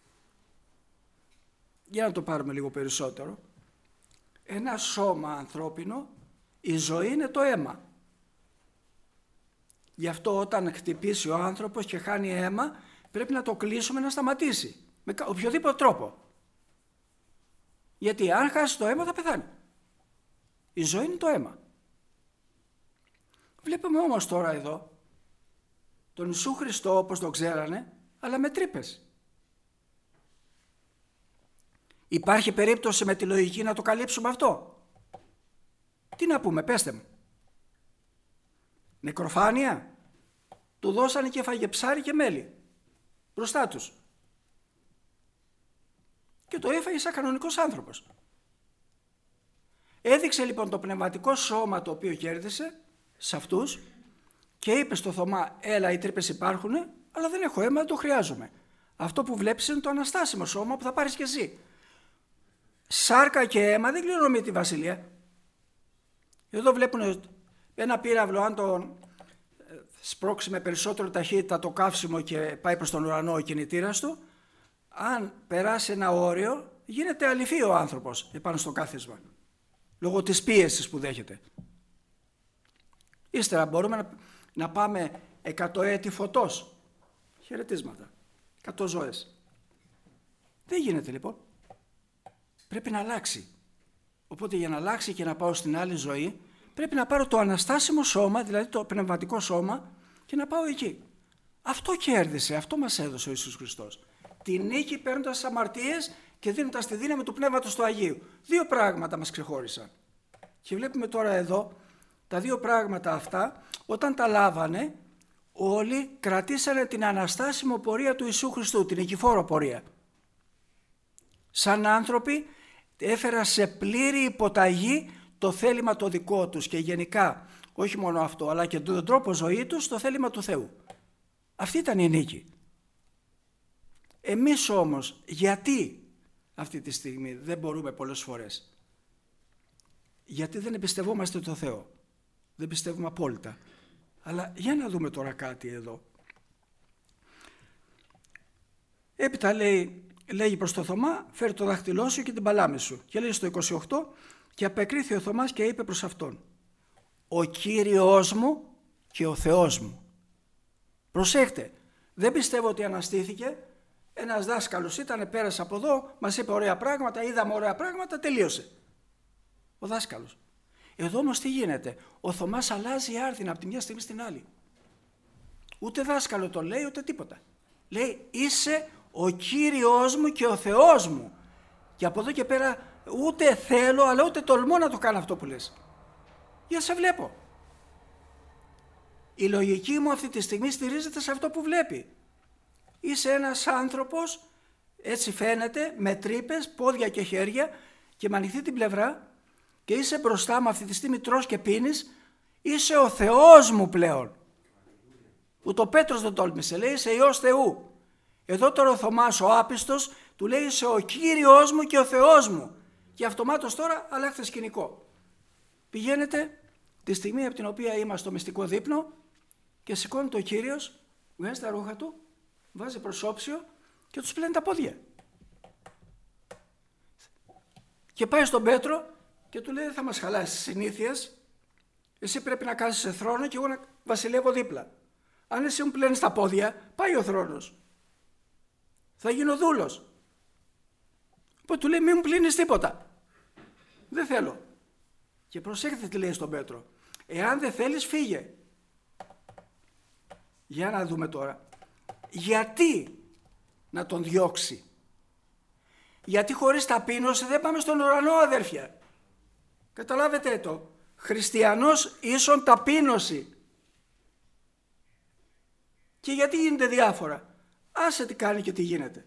S1: Για να το πάρουμε λίγο περισσότερο. Ένα σώμα ανθρώπινο, η ζωή είναι το αίμα. Γι' αυτό όταν χτυπήσει ο άνθρωπος και χάνει αίμα, πρέπει να το κλείσουμε να σταματήσει. Με οποιοδήποτε τρόπο. Γιατί αν χάσει το αίμα θα πεθάνει. Η ζωή είναι το αίμα. Βλέπουμε όμως τώρα εδώ τον Ιησού Χριστό όπως το ξέρανε, αλλά με τρύπες. Υπάρχει περίπτωση με τη λογική να το καλύψουμε αυτό? Τι να πούμε, πέστε μου. Νεκροφάνεια? Του δώσανε και έφαγε ψάρι και μέλι μπροστά τους. Και το έφαγε σαν κανονικός άνθρωπος. Έδειξε λοιπόν το πνευματικό σώμα το οποίο κέρδισε σε αυτούς και είπε στο Θωμά, έλα οι τρύπες υπάρχουν, αλλά δεν έχω αίμα, δεν το χρειάζομαι. Αυτό που βλέπεις είναι το αναστάσιμο σώμα που θα πάρεις και εσύ. Σάρκα και αίμα δεν κληρονομεί τη βασιλεία. Εδώ βλέπουν ένα πύραυλο, αν τον σπρώξει με περισσότερο ταχύτητα το καύσιμο και πάει προς τον ουρανό ο κινητήρας του, αν περάσει ένα όριο γίνεται αληφή ο άνθρωπος επάνω στο κάθισμα, λόγω της πίεσης που δέχεται. Ύστερα μπορούμε να πάμε 100 έτη φωτός, χαιρετίσματα, 100 ζωές. Δεν γίνεται λοιπόν. Πρέπει να αλλάξει. Οπότε για να αλλάξει και να πάω στην άλλη ζωή, πρέπει να πάρω το αναστάσιμο σώμα, δηλαδή το πνευματικό σώμα, και να πάω εκεί. Αυτό κέρδισε, αυτό μας έδωσε ο Ιησούς Χριστός. Τη νίκη παίρνοντας τις αμαρτίες και δίνοντας τη δύναμη του Πνεύματος του Αγίου. Δύο πράγματα μας ξεχώρισαν. Και βλέπουμε τώρα εδώ, τα δύο πράγματα αυτά, όταν τα λάβανε, όλοι κρατήσανε την αναστάσιμο πορεία του Ιησού Χριστού, την νικηφόρο πορεία. Σαν άνθρωποι έφεραν σε πλήρη υποταγή το θέλημα το δικό τους και γενικά, όχι μόνο αυτό, αλλά και τον τρόπο ζωή τους, το θέλημα του Θεού. Αυτή ήταν η νίκη. Εμείς όμως, γιατί αυτή τη στιγμή δεν μπορούμε πολλές φορές? Γιατί δεν εμπιστευόμαστε το Θεό. Δεν πιστεύουμε απόλυτα. Αλλά για να δούμε τώρα κάτι εδώ. Έπειτα λέγει προς το Θωμά, φέρει το δάχτυλό σου και την παλάμη σου. Και λέει στο 28, και απεκρίθη ο Θωμάς και είπε προς αυτόν, ο Κύριος μου και ο Θεός μου. Προσέχτε, δεν πιστεύω ότι αναστήθηκε. Ένας δάσκαλος ήταν, πέρασε από εδώ, μας είπε ωραία πράγματα, είδαμε ωραία πράγματα, τελείωσε. Ο δάσκαλος. Εδώ όμως τι γίνεται? Ο Θωμάς αλλάζει άρδιν από τη μια στιγμή στην άλλη. Ούτε δάσκαλο το λέει, ούτε τίποτα. Λέει, είσαι ο Κύριος μου και ο Θεός μου. Και από εδώ και πέρα ούτε θέλω, αλλά ούτε τολμώ να το κάνω αυτό που λες. Για σε βλέπω. Η λογική μου αυτή τη στιγμή στηρίζεται σε αυτό που βλέπει. Είσαι ένας άνθρωπος, έτσι φαίνεται, με τρύπες, πόδια και χέρια και με ανοιχτή την πλευρά, και είσαι μπροστά μου αυτή τη στιγμή, τρως και πίνεις, είσαι ο Θεός μου πλέον. Ούτε ο Πέτρος δεν τόλμησε, λέει είσαι Υιός Θεού. Εδώ τώρα ο Θωμάς ο άπιστος του λέει είσαι ο Κύριος μου και ο Θεός μου. Και αυτομάτως τώρα αλλάχθε σκηνικό. Πηγαίνετε τη στιγμή από την οποία είμαστε στο μυστικό δείπνο και σηκώνεται ο Κύριος, βγάζει τα ρούχα του, βάζει προσώψιο και τους πλένει τα πόδια. Και πάει στον Πέτρο και του λέει, θα μας χαλάσεις συνήθειες, εσύ πρέπει να κάθεσαι σε θρόνο και εγώ να βασιλεύω δίπλα. Αν εσύ μου πλένεις τα πόδια, πάει ο θρόνος. Θα γίνω δούλος. Οπότε του λέει, μην μου πλύνεις τίποτα. Δεν θέλω. Και προσέχετε τι λέει στον Πέτρο. Εάν δεν θέλεις, φύγε. Για να δούμε τώρα. Γιατί να τον διώξει? Γιατί χωρίς ταπείνωση δεν πάμε στον ουρανό, αδέρφια. Καταλάβετε το. Χριστιανός ίσον ταπείνωση. Και γιατί γίνεται διάφορα. Άσε τι κάνει και τι γίνεται.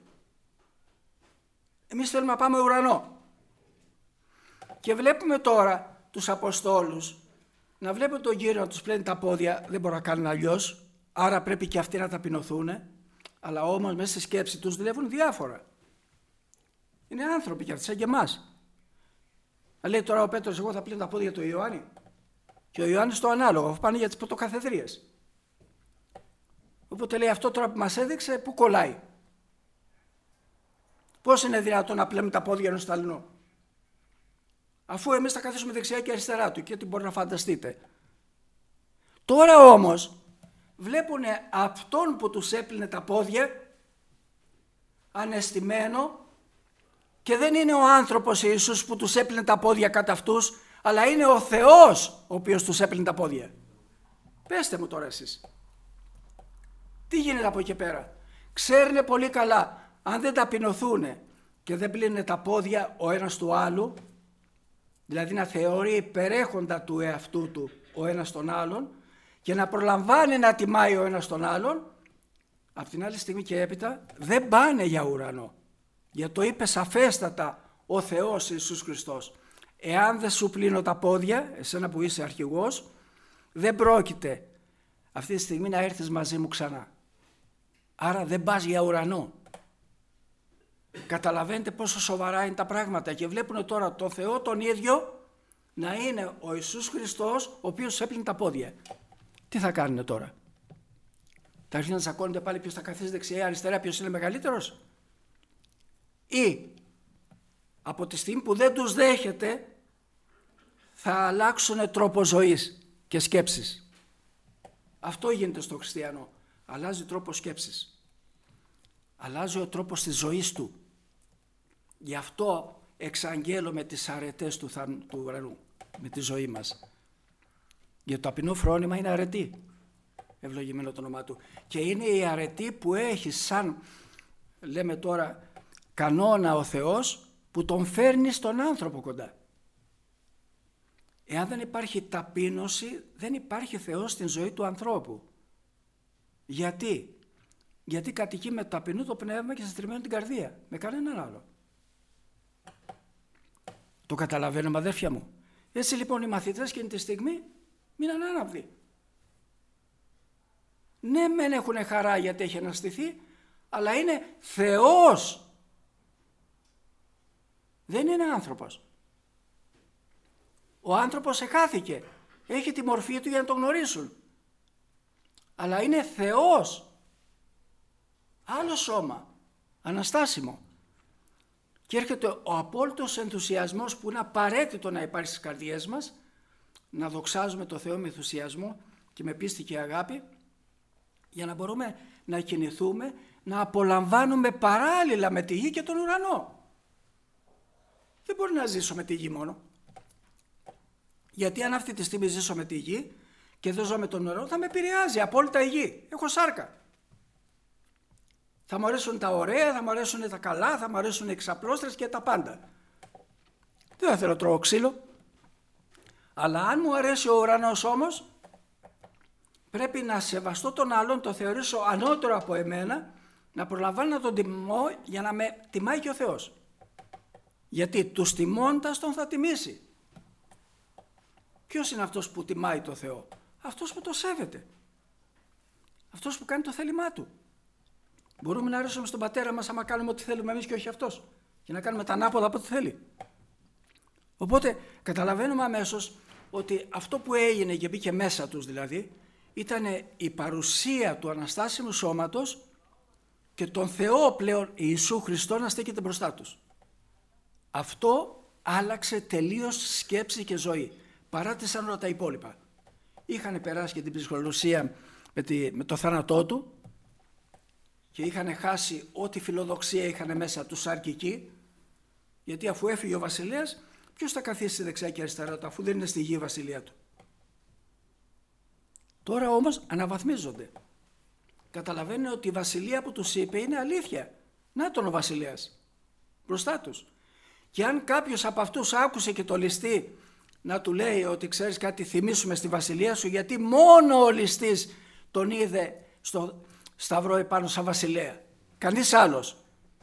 S1: Εμείς θέλουμε να πάμε ουρανό. Και βλέπουμε τώρα τους Αποστόλους να βλέπουν τον Κύριο να τους πλένει τα πόδια, δεν μπορούν να κάνουν αλλιώς, άρα πρέπει και αυτοί να ταπεινωθούν, αλλά όμως μέσα στη σκέψη τους δουλεύουν διάφορα. Είναι άνθρωποι και αυτοί σαν και εμάς. Να λέει τώρα ο Πέτρος, εγώ θα πλύνω τα πόδια του Ιωάννη. Και ο Ιωάννης το ανάλογο, αφού πάνε για τις πρωτοκαθεδρίες. Οπότε λέει αυτό τώρα που μας έδειξε, πού κολλάει? Πώς είναι δυνατόν να πλένουμε τα πόδια ενός Ιταλινού? Αφού εμείς θα καθίσουμε δεξιά και αριστερά του και τι μπορεί να φανταστείτε. Τώρα όμως βλέπουν αυτόν που τους έπλυνε τα πόδια αναισθημένο και δεν είναι ο άνθρωπος Ιησούς που τους έπλυνε τα πόδια κατά αυτούς, αλλά είναι ο Θεός ο οποίος τους έπλυνε τα πόδια. Πέστε μου τώρα εσείς. Τι γίνεται από εκεί πέρα? Ξέρουνε πολύ καλά, αν δεν ταπεινωθούν και δεν πλύνουν τα πόδια ο ένας του άλλου, δηλαδή να θεωρεί υπερέχοντα του εαυτού του ο ένας τον άλλον και να προλαμβάνει να τιμάει ο ένας τον άλλον, από την άλλη στιγμή και έπειτα δεν πάνε για ουρανό. Γιατί το είπε σαφέστατα ο Θεός Ιησούς Χριστός. εάν δεν σου πλύνω τα πόδια, εσένα που είσαι αρχηγός, δεν πρόκειται αυτή τη στιγμή να έρθεις μαζί μου ξανά. Άρα δεν πας για ουρανό. Καταλαβαίνετε πόσο σοβαρά είναι τα πράγματα και βλέπουν τώρα τον Θεό τον ίδιο να είναι ο Ιησούς Χριστός ο οποίος έπλυνε τα πόδια. Τι θα κάνουν τώρα? Θα αρχίσουν να τσακώνονται πάλι ποιος θα καθίσει δεξιά αριστερά, ποιος είναι μεγαλύτερος? Ή από τη στιγμή που δεν τους δέχεται θα αλλάξουν τρόπο ζωής και σκέψης. Αυτό γίνεται στο χριστιανό. Αλλάζει τρόπο σκέψης. Αλλάζει ο τρόπος της ζωής του. Γι' αυτό εξαγγέλω με τις αρετές του ουρανού, με τη ζωή μας. Για το ταπεινό φρόνημα είναι αρετή. Ευλογημένο το όνομά του. Και είναι η αρετή που έχει σαν, λέμε τώρα, κανόνα ο Θεός που τον φέρνει στον άνθρωπο κοντά. Εάν δεν υπάρχει ταπείνωση, δεν υπάρχει Θεός στην ζωή του ανθρώπου. Γιατί? Γιατί κατοικεί με ταπεινού το πνεύμα και συντριμμένο την καρδία. Με κανέναν άλλο. Το καταλαβαίνουμε, αδέρφια μου? Έτσι λοιπόν οι μαθητές εκείνη τη στιγμή μείναν άναυδοι. Ναι, μεν έχουν χαρά γιατί έχει αναστηθεί, αλλά είναι Θεός. Δεν είναι άνθρωπος. Ο άνθρωπος εχάθηκε. Έχει τη μορφή του για να τον γνωρίσουν. Αλλά είναι Θεός. Άλλο σώμα. Αναστάσιμο. Και έρχεται ο απόλυτος ενθουσιασμός που είναι απαραίτητο να υπάρχει στις καρδιές μας, να δοξάζουμε το Θεό με ενθουσιασμό και με πίστη και αγάπη, για να μπορούμε να κινηθούμε, να απολαμβάνουμε παράλληλα με τη γη και τον ουρανό. Δεν μπορεί να ζήσω με τη γη μόνο. Γιατί αν αυτή τη στιγμή ζήσω με τη γη και δεν ζω με τον ουρανό, θα με επηρεάζει απόλυτα η γη. Έχω σάρκα. Θα μου αρέσουν τα ωραία, θα μου αρέσουν τα καλά, θα μου αρέσουν οι εξαπλώστρες και τα πάντα. Δεν θα θέλω τρώω ξύλο. Αλλά αν μου αρέσει ο ουρανός όμως, πρέπει να σεβαστώ τον άλλον, το θεωρήσω ανώτερο από εμένα, να προλαμβάνω να τον τιμώ για να με τιμάει και ο Θεός. Γιατί τους τιμώντας τον θα τιμήσει. Ποιος είναι αυτός που τιμάει το Θεό? Αυτός που το σέβεται. Αυτός που κάνει το θέλημά του. Μπορούμε να αρέσουμε στον πατέρα μας άμα κάνουμε ό,τι θέλουμε εμείς και όχι αυτός. Και να κάνουμε τα ανάποδα από ό,τι θέλει. Οπότε καταλαβαίνουμε αμέσως ότι αυτό που έγινε και μπήκε μέσα τους δηλαδή, ήταν η παρουσία του Αναστάσιμου σώματος και τον Θεό πλέον Ιησού Χριστό να στέκεται μπροστά τους. Αυτό άλλαξε τελείως σκέψη και ζωή. Παράτησαν όλα τα υπόλοιπα. Είχαν περάσει και την ψυχολογία με το θάνατό του και είχαν χάσει ό,τι φιλοδοξία είχαν μέσα τους σαρκικοί, γιατί αφού έφυγε ο βασιλέας, ποιος θα καθίσει δεξιά και αριστερά του, αφού δεν είναι στη γη η βασιλεία του? Τώρα όμως αναβαθμίζονται. Καταλαβαίνουν ότι η βασιλεία που τους είπε είναι αλήθεια. Να τον ο βασιλέας μπροστά τους. Και αν κάποιος από αυτούς άκουσε και το ληστή να του λέει ότι ξέρεις κάτι, θυμίσουμε στη βασιλεία σου, γιατί μόνο ο ληστής τον είδε στο σταυρό επάνω σαν βασιλέα. Κανείς άλλος.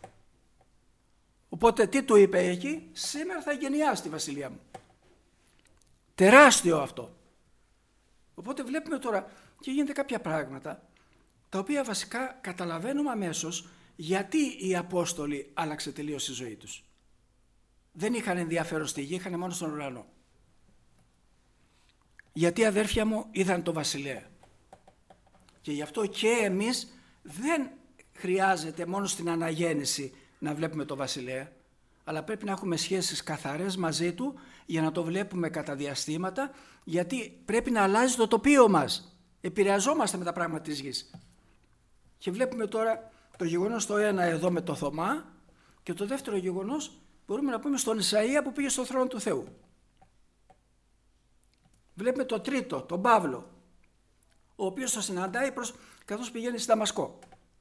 S1: Οπότε τι του είπε εκεί? Σήμερα θα γενιάσει τη βασιλεία μου. Τεράστιο αυτό. Οπότε βλέπουμε τώρα και γίνεται κάποια πράγματα τα οποία βασικά καταλαβαίνουμε αμέσως γιατί οι Απόστολοι άλλαξε τελείως η ζωή τους. Δεν είχαν ενδιαφέρον στη γη, είχαν μόνο στον ουρανό. Γιατί αδέρφια μου είδαν το βασιλέα. Και γι' αυτό και εμείς δεν χρειάζεται μόνο στην αναγέννηση να βλέπουμε το βασιλέα, αλλά πρέπει να έχουμε σχέσεις καθαρές μαζί του για να το βλέπουμε κατά διαστήματα, γιατί πρέπει να αλλάζει το τοπίο μας. Επηρεαζόμαστε με τα πράγματα της γης. Και βλέπουμε τώρα το γεγονός το ένα εδώ με το Θωμά και το δεύτερο γεγονός μπορούμε να πούμε στον Ισαΐα που πήγε στο θρόνο του Θεού. Βλέπουμε το τρίτο, τον Παύλο, ο οποίος το συναντάει καθώς πηγαίνει στη Δαμασκό.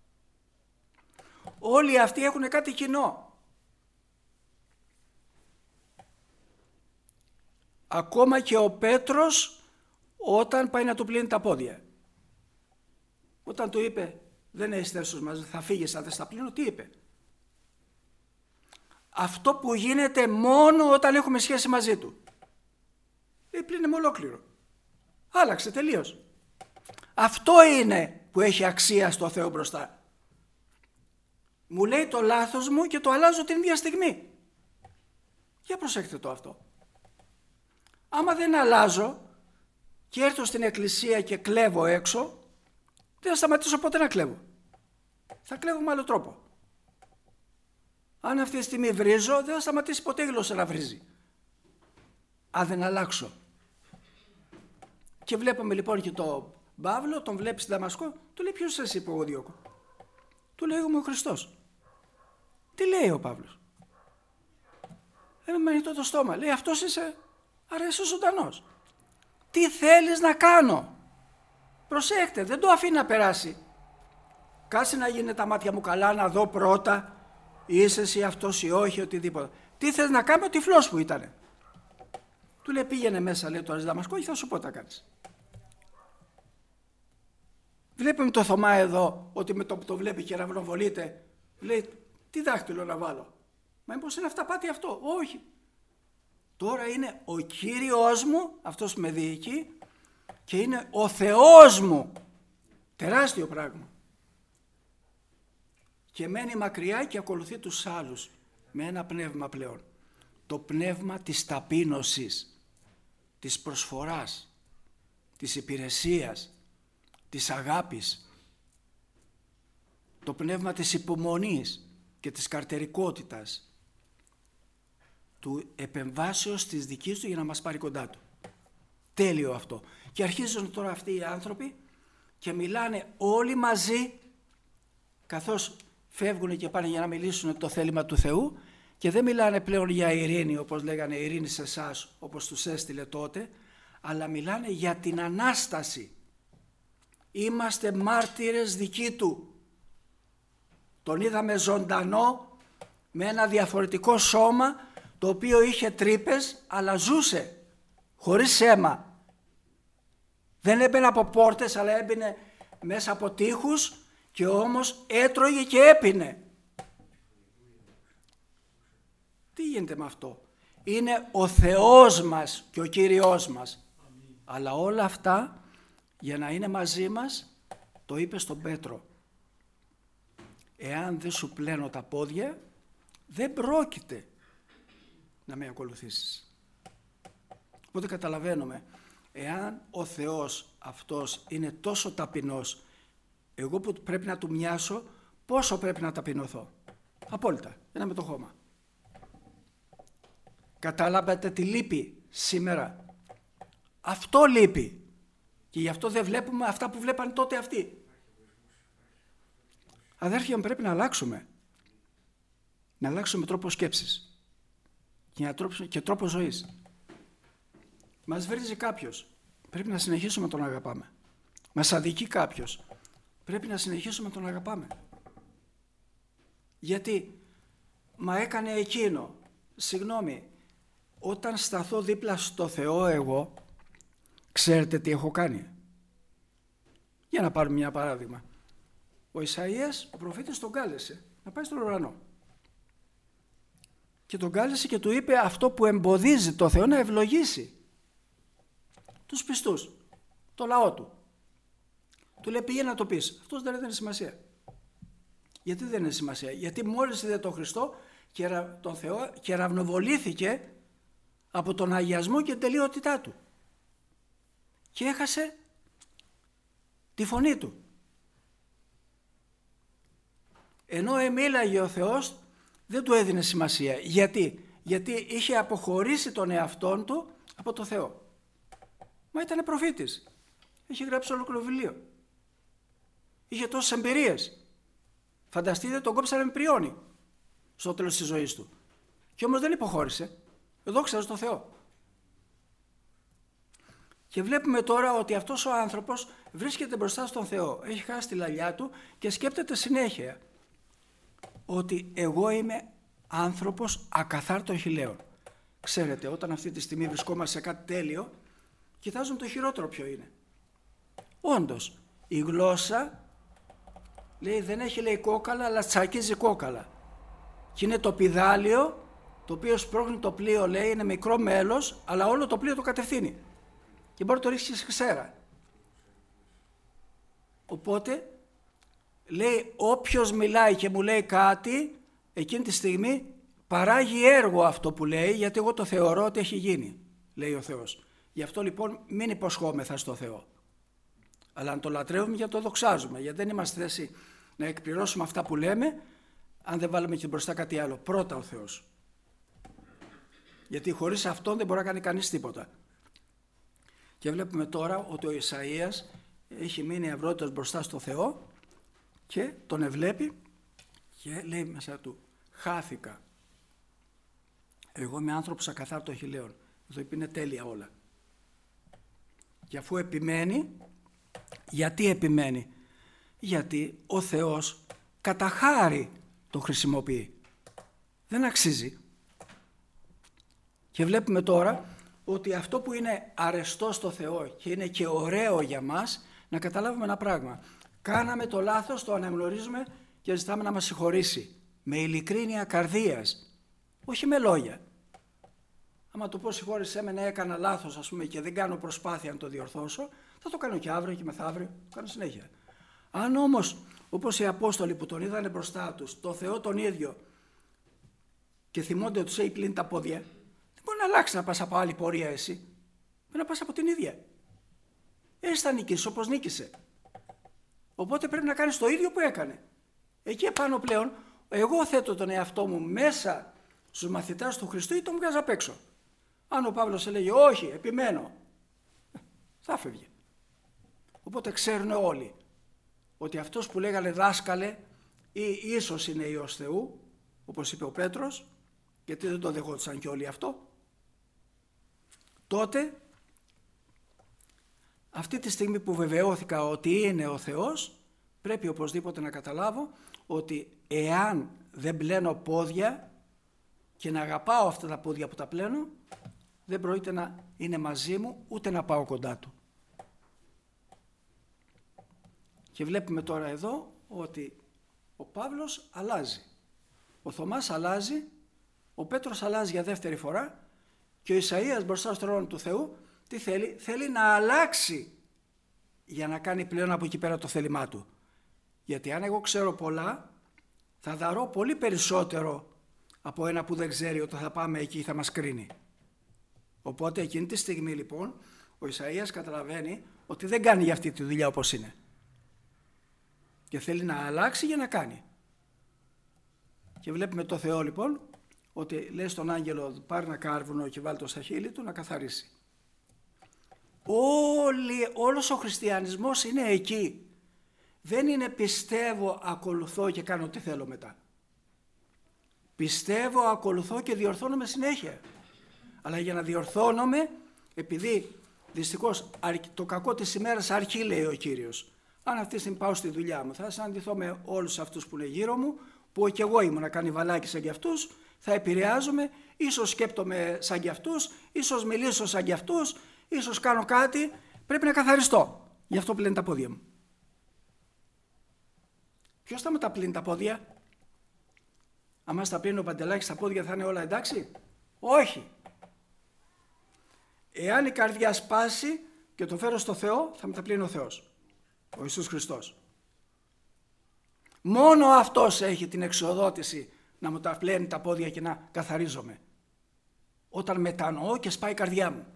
S1: Όλοι αυτοί έχουν κάτι κοινό. Ακόμα και ο Πέτρος όταν πάει να του πλύνει τα πόδια. Όταν του είπε δεν έχεις θέσος μαζί, θα φύγεις αν δεν στα πλύνω, τι είπε? αυτό που γίνεται μόνο όταν έχουμε σχέση μαζί του. Πλύνε ολόκληρο. Άλλαξε τελείως. Αυτό είναι που έχει αξία στο Θεό μπροστά. Μου λέει το λάθος μου και το αλλάζω την ίδια στιγμή. Για προσέξτε το αυτό. Άμα δεν αλλάζω και έρθω στην εκκλησία και κλέβω έξω, δεν θα σταματήσω ποτέ να κλέβω. Θα κλέβω με άλλο τρόπο. Αν αυτή τη στιγμή βρίζω, δεν θα σταματήσει ποτέ η γλώσσα να βρίζει. Αν δεν αλλάξω. Και βλέπουμε λοιπόν και τον Παύλο, τον βλέπει στη Δαμασκό, του λέει ποιος εσύ που εγώ διώκω. Του λέει εγώ είμαι ο Χριστός. Τι λέει ο Παύλος? Με ανοιχτό το στόμα. Λέει αυτός είσαι, άρα είσαι ζωντανός. Τι θέλεις να κάνω? Προσέχτε, δεν το αφήνει να περάσει. Κάτσε να γίνει τα μάτια μου καλά, να δω πρώτα είσαι εσύ αυτός ή όχι, οτιδήποτε. Τι θες να κάνει? Ο τυφλός που ήτανε. Του λέει πήγαινε μέσα, λέει τώρα στη Δαμασκό και θα σου πω τι θα κάνεις. Βλέπουμε το Θωμά εδώ, ότι με το που το βλέπει και ραυνοβολείται, λέει τι δάχτυλο να βάλω? Μα μήπως είναι αυταπάτη αυτό? Όχι. Τώρα είναι ο Κύριος μου, αυτός που με διοικεί, και είναι ο Θεός μου. Τεράστιο πράγμα. Και μένει μακριά και ακολουθεί τους άλλους με ένα πνεύμα πλέον. Το πνεύμα της ταπείνωσης, της προσφοράς, της υπηρεσίας, της αγάπης. Το πνεύμα της υπομονής και της καρτερικότητας, του επεμβάσεως της δικής του για να μας πάρει κοντά του. Τέλειο αυτό. Και αρχίζουν τώρα αυτοί οι άνθρωποι και μιλάνε όλοι μαζί, καθώς φεύγουν και πάνε για να μιλήσουν το θέλημα του Θεού, και δεν μιλάνε πλέον για ειρήνη, όπως λέγανε ειρήνη σε εσάς, όπως τους έστειλε τότε, αλλά μιλάνε για την Ανάσταση. Είμαστε μάρτυρες δικοί του. Τον είδαμε ζωντανό με ένα διαφορετικό σώμα, το οποίο είχε τρύπες αλλά ζούσε χωρίς αίμα. Δεν έμπαινε από πόρτες αλλά έμπαινε μέσα από τοίχους και όμως έτρωγε και έπινε. Τι γίνεται με αυτό? Είναι ο Θεός μας και ο Κύριος μας. Αλλά όλα αυτά για να είναι μαζί μας, το είπε στον Πέτρο, εάν δεν σου πλένω τα πόδια δεν πρόκειται να με ακολουθήσεις. Οπότε καταλαβαίνουμε, εάν ο Θεός αυτός είναι τόσο ταπεινός, εγώ που πρέπει να του μοιάσω, πόσο πρέπει να ταπεινωθώ? Απόλυτα, ένα με το χώμα. Καταλάβατε τι λείπει σήμερα? Αυτό λείπει. Και γι' αυτό δεν βλέπουμε αυτά που βλέπαν τότε αυτοί. Αδέρφια μου, πρέπει να αλλάξουμε. Να αλλάξουμε τρόπο σκέψης και τρόπο ζωής. Μας βρίζει κάποιος, πρέπει να συνεχίσουμε να τον αγαπάμε. Μας αδικεί κάποιος, πρέπει να συνεχίσουμε να τον αγαπάμε. Γιατί? Μα έκανε εκείνο. Συγγνώμη, όταν σταθώ δίπλα στο Θεό εγώ, ξέρετε τι έχω κάνει? Για να πάρουμε μια παράδειγμα. Ο Ισαΐας, ο προφήτης, τον κάλεσε να πάει στον ουρανό. Και τον κάλεσε και του είπε αυτό που εμποδίζει το Θεό να ευλογήσει τους πιστούς, το λαό του. Του λέει πήγε να το πεις. Αυτός δεν έδινε σημασία. Γιατί δεν είναι σημασία? Γιατί μόλις είδε τον Χριστό και τον Θεό και ραυνοβολήθηκε από τον αγιασμό και την τελειότητά του. Και έχασε τη φωνή του. Ενώ μίλαγε ο Θεός, δεν του έδινε σημασία. Γιατί? Γιατί είχε αποχωρήσει τον εαυτόν του από το Θεό. Μα ήταν προφήτης. Είχε γράψει ολόκληρο βιβλίο. Είχε τόσες εμπειρίες. Φανταστείτε, τον κόψανε με πριόνι στο τέλος της ζωής του. Και όμως δεν υποχώρησε. Δόξα στον Θεό. Και βλέπουμε τώρα ότι αυτός ο άνθρωπος βρίσκεται μπροστά στον Θεό. Έχει χάσει τη λαλιά του και σκέπτεται συνέχεια ότι εγώ είμαι άνθρωπος ακαθάρτων χιλέων. Ξέρετε, όταν αυτή τη στιγμή βρισκόμαστε σε κάτι τέλειο, κοιτάζουν το χειρότερο ποιο είναι. Όντως, η γλώσσα λέει δεν έχει λέει κόκαλα, αλλά τσακίζει κόκαλα. Και είναι το πηδάλιο το οποίο σπρώχνει το πλοίο, λέει, είναι μικρό μέλος, αλλά όλο το πλοίο το κατευθύνει. Και μπορεί να το ρίξει σε ξέρα. Οπότε, λέει, όποιος μιλάει και μου λέει κάτι, εκείνη τη στιγμή παράγει έργο αυτό που λέει, γιατί εγώ το θεωρώ ότι έχει γίνει, λέει ο Θεός. Γι' αυτό λοιπόν μην υποσχόμεθα στο Θεό. Αλλά να το λατρεύουμε για να το δοξάζουμε, γιατί δεν είμαστε θέση να εκπληρώσουμε αυτά που λέμε, αν δεν βάλουμε και μπροστά κάτι άλλο. Πρώτα ο Θεός. Γιατί χωρίς αυτόν δεν μπορεί να κάνει κανείς τίποτα. Και βλέπουμε τώρα ότι ο Ισαΐας έχει μείνει αυρότητας μπροστά στο Θεό και τον ευλέπει και λέει μέσα του, χάθηκα. Εγώ είμαι άνθρωπος ακαθάρτων χειλαίων. Εδώ είναι τέλεια όλα. Και αφού επιμένει, γιατί επιμένει? Γιατί ο Θεός κατά χάρη το χρησιμοποιεί. Δεν αξίζει. Και βλέπουμε τώρα ότι αυτό που είναι αρεστό στο Θεό και είναι και ωραίο για μας, να καταλάβουμε ένα πράγμα. Κάναμε το λάθος, το αναγνωρίζουμε και ζητάμε να μας συγχωρήσει. Με ειλικρίνεια καρδίας, όχι με λόγια. Άμα του πω συγχώρησέ με, έκανα λάθος, ας πούμε, και δεν κάνω προσπάθεια να το διορθώσω, θα το κάνω και αύριο και μεθαύριο, το κάνω συνέχεια. Αν όμως, όπως οι Απόστολοι που τον είδανε μπροστά τους, το Θεό τον ίδιο, και θυμώνται ότι τους έχει πλύνει τα πόδια, δεν μπορεί να αλλάξει να πας από άλλη πορεία εσύ. Πρέπει να πας από την ίδια. Έτσι θα νικήσεις όπως νίκησε. Οπότε πρέπει να κάνεις το ίδιο που έκανε. Εκεί επάνω πλέον, εγώ θέτω τον εαυτό μου μέσα στους μαθητάς του Χριστού ή τον βγάζω απ' έξω. Αν ο Παύλος έλεγε όχι, επιμένω, θα φεύγει. Οπότε ξέρουν όλοι ότι αυτός που λέγανε δάσκαλε ή ίσως είναι Υιός Θεού, όπως είπε ο Πέτρος, γιατί δεν το δεχόντουσαν και όλοι αυτό, τότε αυτή τη στιγμή που βεβαιώθηκα ότι είναι ο Θεός, πρέπει οπωσδήποτε να καταλάβω ότι εάν δεν πλένω πόδια και να αγαπάω αυτά τα πόδια που τα πλένω, δεν πρόκειται να είναι μαζί μου ούτε να πάω κοντά του. Και βλέπουμε τώρα εδώ ότι ο Παύλος αλλάζει, ο Θωμάς αλλάζει, ο Πέτρος αλλάζει για δεύτερη φορά και ο Ισαΐας μπροστά στον τρόνο του Θεού τι θέλει? Θέλει να αλλάξει για να κάνει πλέον από εκεί πέρα το θέλημά του. Γιατί αν εγώ ξέρω πολλά, θα δαρώ πολύ περισσότερο από ένα που δεν ξέρει ότι θα πάμε εκεί θα μας κρίνει. Οπότε εκείνη τη στιγμή λοιπόν ο Ισαΐας καταλαβαίνει ότι δεν κάνει για αυτή τη δουλειά όπως είναι. Και θέλει να αλλάξει για να κάνει. Και βλέπουμε το Θεό λοιπόν ότι λέει στον άγγελο πάρει ένα κάρβουνο και βάλει το στα χείλη του να καθαρίσει. Όλος ο χριστιανισμός είναι εκεί. Δεν είναι πιστεύω, ακολουθώ και κάνω τι θέλω μετά. Πιστεύω, ακολουθώ και διορθώνομαι συνέχεια. Αλλά για να διορθώνομαι, επειδή δυστυχώς το κακό της ημέρας αρχή λέει ο Κύριος. Αν αυτή τη στιγμή πάω στη δουλειά μου, θα συναντηθώ με όλους αυτούς που είναι γύρω μου, που και εγώ ήμουν να κάνει βαλάκι σαν κι αυτούς, θα επηρεάζομαι, ίσως σκέπτομαι σαν κι αυτούς, ίσως μιλήσω σαν κι αυτούς, ίσως κάνω κάτι, πρέπει να καθαριστώ. Γι' αυτό πλένει τα πόδια μου. Ποιος θα μου τα πλύνει τα πόδια? Αν τα πλύνει ο Παντελάκης τα πόδια θα είναι όλα εντάξει? Όχι. Εάν η καρδιά σπάσει και το φέρω στο Θεό, θα μου τα πλύνει ο Θεός, ο Ιησούς Χριστός. Μόνο αυτός έχει την εξοδότηση να μου τα πλένει τα πόδια και να καθαρίζομαι. Όταν μετανοώ και σπάει η καρδιά μου.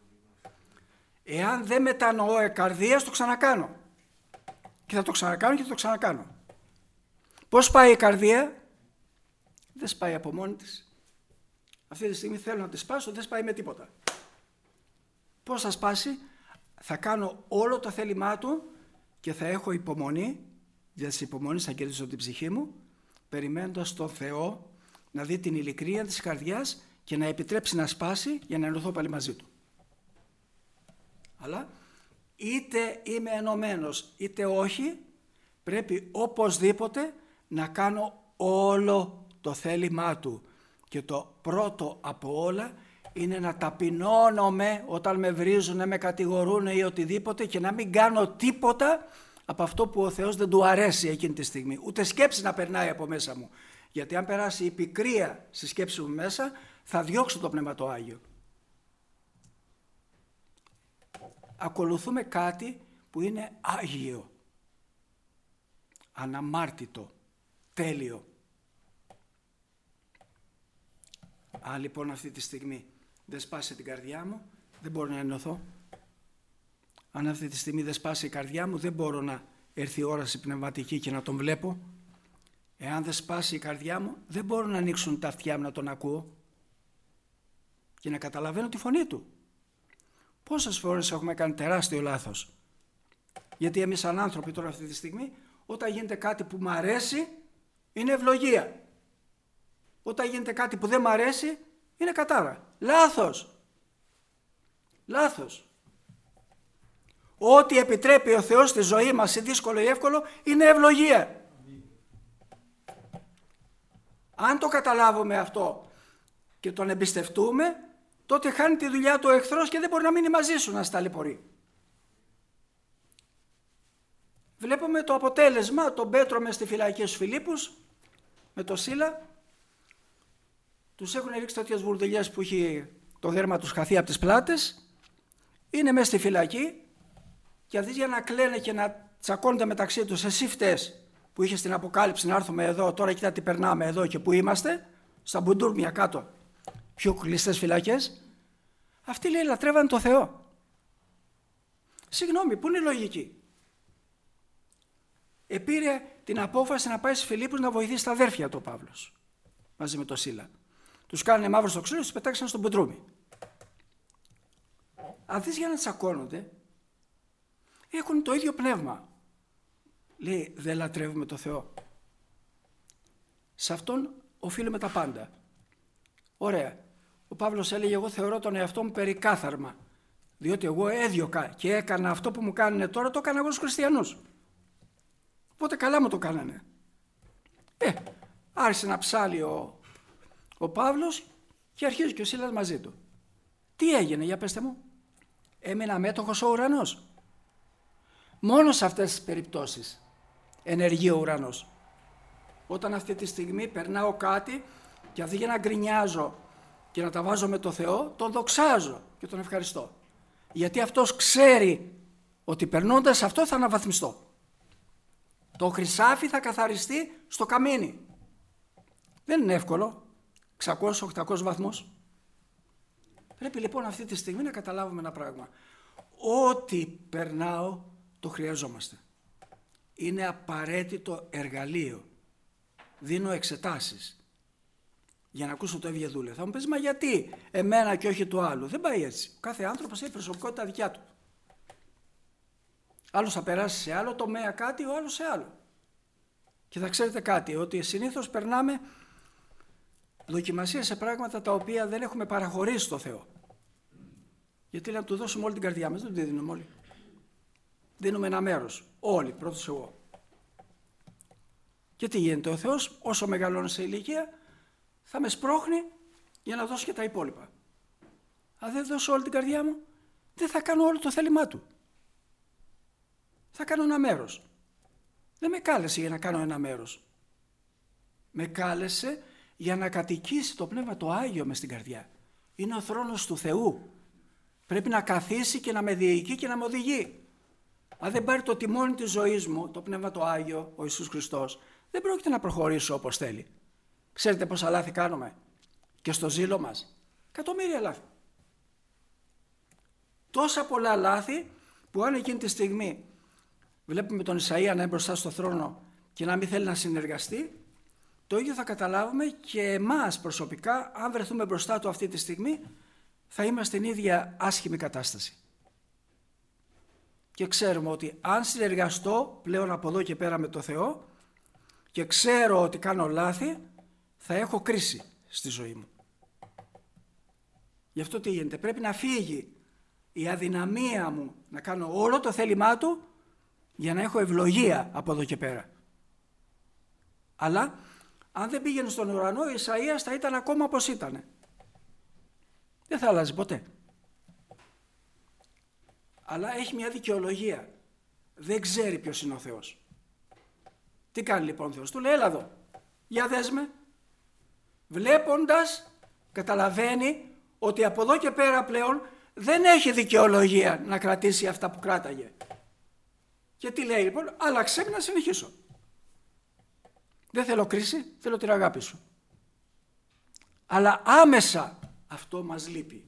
S1: Εάν δεν μετανοώ η καρδία, το ξανακάνω. Και θα το ξανακάνω και θα το ξανακάνω. Πώς σπάει η καρδία? Δεν σπάει από μόνη της. Αυτή τη στιγμή θέλω να τη σπάσω, δεν σπάει με τίποτα. Πώς θα σπάσει? Θα κάνω όλο το θέλημά του και θα έχω υπομονή, για της υπομονής θα κερδίσω την ψυχή μου, περιμένοντας τον Θεό να δει την ειλικρίνεια της καρδιάς και να επιτρέψει να σπάσει για να ενωθώ πάλι μαζί του. Αλλά είτε είμαι ενωμένος είτε όχι, πρέπει οπωσδήποτε να κάνω όλο το θέλημά του. Και το πρώτο από όλα είναι να ταπεινώνομαι όταν με βρίζουν, με κατηγορούν ή οτιδήποτε και να μην κάνω τίποτα από αυτό που ο Θεός δεν του αρέσει εκείνη τη στιγμή. Ούτε σκέψη να περνάει από μέσα μου. Γιατί αν περάσει η πικρία στη σκέψη μου μέσα, θα διώξω το Πνεύμα το Άγιο. Ακολουθούμε κάτι που είναι άγιο, αναμάρτητο, τέλειο. Αν λοιπόν αυτή τη στιγμή δεν σπάσει την καρδιά μου, δεν μπορώ να ενωθώ. Αν αυτή τη στιγμή δεν σπάσει η καρδιά μου, δεν μπορώ να έρθει η όραση πνευματική και να τον βλέπω. Εάν δεν σπάσει η καρδιά μου, δεν μπορώ να ανοίξουν τα αυτιά μου να τον ακούω και να καταλαβαίνω τη φωνή του. Πόσες φορές έχουμε κάνει τεράστιο λάθος. Γιατί εμείς σαν άνθρωποι τώρα αυτή τη στιγμή, όταν γίνεται κάτι που μου αρέσει, είναι ευλογία. Όταν γίνεται κάτι που δεν μου αρέσει, είναι κατάρα. Λάθος. Λάθος. Ό,τι επιτρέπει ο Θεός στη ζωή μας, ή δύσκολο ή εύκολο, είναι ευλογία. Αν το καταλάβουμε αυτό και τον εμπιστευτούμε, τότε χάνει τη δουλειά του ο εχθρός και δεν μπορεί να μείνει μαζί σου να σταλαιπωρεί. Βλέπουμε το αποτέλεσμα, τον Πέτρο μες στη φυλακή στους Φιλίππους, με τον Σίλα. Τους έχουν ρίξει τέτοιες βουρδελιές που έχει το δέρμα τους χαθεί από τις πλάτες. Είναι μέσα στη φυλακή και αντί για να κλαίνε και να τσακώνονται μεταξύ τους, εσύ φταίς που είχες την αποκάλυψη να έρθουμε εδώ, τώρα κοίτα τι περνάμε εδώ και που είμαστε, στα Μπουντούρμια κάτω, πιο κλειστές φυλακές. Αυτοί λέει λατρεύαν το Θεό. Συγγνώμη, πού είναι η λογική? Επήρε την απόφαση να πάει στους Φιλίππους να βοηθήσει τα αδέρφια του ο Παύλος, μαζί με τον Σίλα. Τους κάνανε μαύρο στο ξύλο και τους πετάξαν στον Μπουντρούμι. Αντί για να τσακώνονται, έχουν το ίδιο πνεύμα. Λέει, δεν λατρεύουμε το Θεό. Σε αυτόν οφείλουμε τα πάντα. Ωραία. Ο Παύλος έλεγε, εγώ θεωρώ τον εαυτό μου περικάθαρμα, διότι εγώ έδιωκα και έκανα αυτό που μου κάνουν τώρα, το έκανα εγώ στους χριστιανούς. Οπότε καλά μου το κάνανε. Άρχισε να ψάλει ο Παύλος και αρχίζει και ο Σίλας μαζί του. Τι έγινε, για πέστε μου? Έμεινε αμέτωχος ο ουρανός. Μόνο σε αυτές τις περιπτώσεις ενεργεί ο ουρανός. Όταν αυτή τη στιγμή περνάω κάτι και αντί για να γκρινιάζω και να τα βάζω με το Θεό, τον δοξάζω και τον ευχαριστώ. Γιατί αυτός ξέρει ότι περνώντας αυτό θα αναβαθμιστώ. Το χρυσάφι θα καθαριστεί στο καμίνι. Δεν είναι εύκολο, 600-800 βαθμούς. Πρέπει λοιπόν αυτή τη στιγμή να καταλάβουμε ένα πράγμα. Ό,τι περνάω το χρειαζόμαστε. Είναι απαραίτητο εργαλείο. Δίνω εξετάσεις για να ακούσω το Ευγεδούλε. Θα μου πεις, μα γιατί εμένα και όχι το άλλο? Δεν πάει έτσι. Κάθε άνθρωπος έχει προσωπικότητα δικιά του. Άλλος θα περάσει σε άλλο τομέα κάτι, ο άλλος σε άλλο. Και θα ξέρετε κάτι, ότι συνήθως περνάμε δοκιμασίες σε πράγματα τα οποία δεν έχουμε παραχωρήσει στο Θεό. Γιατί να του δώσουμε όλη την καρδιά μας, δεν τη δίνουμε όλοι. Δίνουμε ένα μέρος, όλοι, πρώτος εγώ. Και τι γίνεται, ο Θεός όσο μεγαλώνει σε ηλικία θα με σπρώχνει για να δώσω και τα υπόλοιπα. Αν δεν δώσω όλη την καρδιά μου, δεν θα κάνω όλο το θέλημά του. Θα κάνω ένα μέρος. Δεν με κάλεσε για να κάνω ένα μέρος. Με κάλεσε για να κατοικήσει το Πνεύμα το Άγιο μες στην καρδιά. Είναι ο θρόνος του Θεού. Πρέπει να καθίσει και να με διοικεί και να με οδηγεί. Αν δεν πάρει το τιμόνι της ζωής μου, το Πνεύμα το Άγιο, ο Ιησούς Χριστός, δεν πρόκειται να προχωρήσω όπως θέλει. Ξέρετε πόσα λάθη κάνουμε και στο ζήλο μας? Εκατομμύρια λάθη. Τόσα πολλά λάθη που αν εκείνη τη στιγμή βλέπουμε τον Ισαΐα να είναι μπροστά στο θρόνο και να μην θέλει να συνεργαστεί, το ίδιο θα καταλάβουμε και εμάς προσωπικά, αν βρεθούμε μπροστά του αυτή τη στιγμή, θα είμαστε στην ίδια άσχημη κατάσταση. Και ξέρουμε ότι αν συνεργαστώ πλέον από εδώ και πέρα με το Θεό και ξέρω ότι κάνω λάθη, θα έχω κρίση στη ζωή μου. Γι' αυτό τι γίνεται? Πρέπει να φύγει η αδυναμία μου να κάνω όλο το θέλημά του για να έχω ευλογία από εδώ και πέρα. Αλλά αν δεν πήγαινε στον ουρανό, ο Ισαΐας θα ήταν ακόμα όπως ήταν. Δεν θα αλλάζει ποτέ. Αλλά έχει μια δικαιολογία. Δεν ξέρει ποιος είναι ο Θεός. Τι κάνει λοιπόν ο Θεός? Του λέει, έλα εδώ, για δες με, Βλέποντας, καταλαβαίνει ότι από εδώ και πέρα πλέον δεν έχει δικαιολογία να κρατήσει αυτά που κράταγε. Και τι λέει λοιπόν? Άλλαξε να συνεχίσω. Δεν θέλω κρίση, θέλω την αγάπη σου. Αλλά άμεσα αυτό μας λείπει.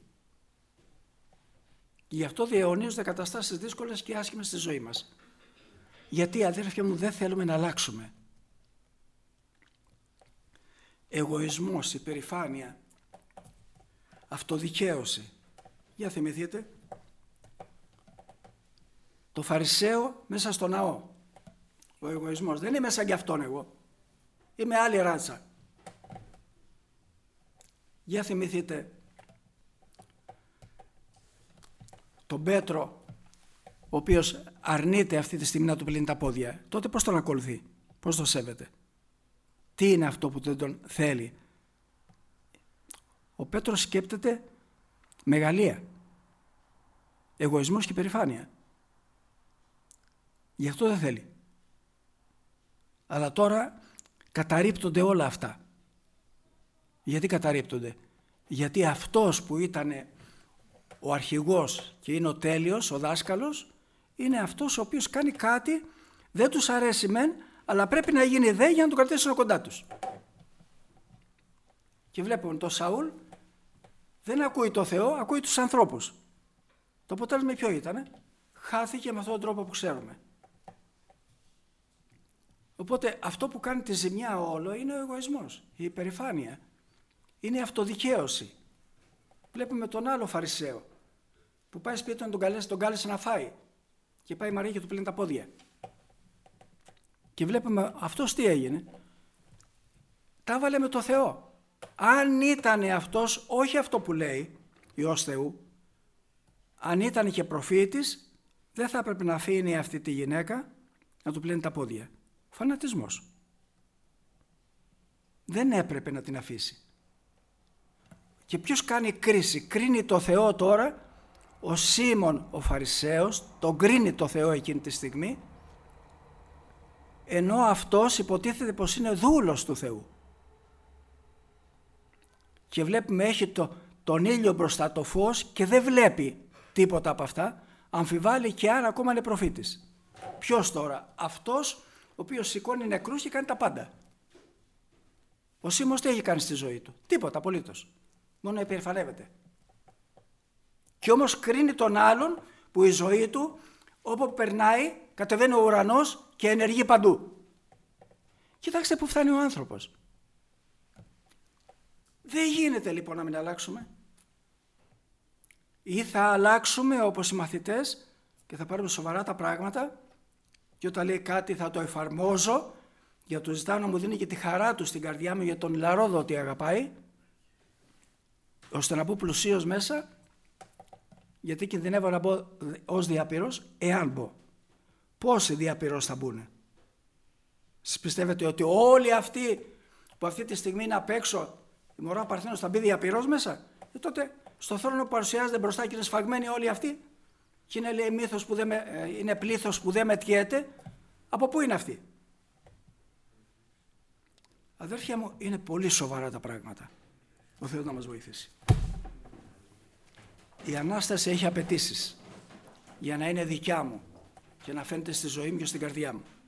S1: Γι' αυτό διαιωνίζονται καταστάσεις δύσκολες και άσχημες στη ζωή μας. Γιατί, αδέρφια μου, δεν θέλουμε να αλλάξουμε. Εγωισμός, υπερηφάνεια, αυτοδικαίωση. Για θυμηθείτε το Φαρισαίο μέσα στο ναό. Ο εγωισμός. Δεν είμαι σαν κι αυτόν εγώ. Είμαι άλλη ράτσα. Για θυμηθείτε τον Πέτρο, ο οποίος αρνείται αυτή τη στιγμή να του πλύνει τα πόδια. Τότε πώς τον ακολουθεί, πώς τον σέβεται? Τι είναι αυτό που δεν τον θέλει? Ο Πέτρος σκέπτεται μεγαλεία, εγωισμός και υπερηφάνεια. Γι' αυτό δεν θέλει. Αλλά τώρα καταρρίπτονται όλα αυτά. Γιατί καταρρίπτονται? Γιατί αυτός που ήταν ο αρχηγός και είναι ο τέλειος, ο δάσκαλος, είναι αυτός ο οποίος κάνει κάτι, δεν τους αρέσει μεν, αλλά πρέπει να γίνει δε για να τον κρατήσουν κοντά τους. Και βλέπουμε τον Σαούλ δεν ακούει το Θεό, ακούει τους ανθρώπους. Το αποτέλεσμα ποιο ήτανε? Χάθηκε με αυτόν τον τρόπο που ξέρουμε. Οπότε αυτό που κάνει τη ζημιά όλο είναι ο εγωισμός, η υπερηφάνεια. Είναι η αυτοδικαίωση. Βλέπουμε τον άλλο Φαρισαίο που πάει σπίτι του να τον κάλεσε να φάει και πάει η Μαρία και του πλύνει τα πόδια. Και βλέπουμε αυτός τι έγινε? Τα έβαλε με το Θεό. Αν ήταν αυτός, όχι αυτό που λέει Υιός Θεού, αν ήταν και προφήτης, δεν θα έπρεπε να αφήνει αυτή τη γυναίκα να του πλύνει τα πόδια. Φανατισμός. Δεν έπρεπε να την αφήσει. Και ποιος κάνει κρίση? Κρίνει το Θεό τώρα. Ο Σίμων ο Φαρισαίος τον κρίνει το Θεό εκείνη τη στιγμή, ενώ αυτός υποτίθεται πως είναι δούλος του Θεού. Και βλέπουμε έχει τον ήλιο μπροστά, το φως, και δεν βλέπει τίποτα από αυτά. Αμφιβάλλει και αν ακόμα είναι προφήτης. Ποιος τώρα? Αυτός ο οποίος σηκώνει νεκρούς και κάνει τα πάντα. Ο Σίμος τι έχει κάνει στη ζωή του? Τίποτα απολύτως. Μόνο υπερηφανεύεται. Και όμως κρίνει τον άλλον που η ζωή του όπου περνάει κατεβαίνει ο ουρανός και ενεργεί παντού. Κοιτάξτε που φτάνει ο άνθρωπος. Δεν γίνεται λοιπόν να μην αλλάξουμε. Ή θα αλλάξουμε όπως οι μαθητές και θα πάρουμε σοβαρά τα πράγματα και όταν λέει κάτι θα το εφαρμόζω, για το ζητάω να μου δίνει και τη χαρά του στην καρδιά μου για τον λαρόδο ότι αγαπάει, ώστε να μπω πλουσίος μέσα, γιατί κινδυνεύω να μπω ως διαπυρός, εάν μπω. Πόσοι διαπυρός θα μπουν? Σας πιστεύετε ότι όλοι αυτοί που αυτή τη στιγμή είναι απ' έξω, η μωρά Παρθένος θα μπει διαπυρός μέσα? Τότε στο θρόνο που παρουσιάζεται μπροστά και είναι σφαγμένοι όλοι αυτοί και είναι, λέει, είναι πλήθος που δεν μετιέται, από πού είναι αυτοί? Αδέρφια μου, είναι πολύ σοβαρά τα πράγματα. Ο Θεός να μας βοηθήσει. Η Ανάσταση έχει απαιτήσεις για να είναι δικιά μου και να φαίνεται στη ζωή μου και στην καρδιά μου.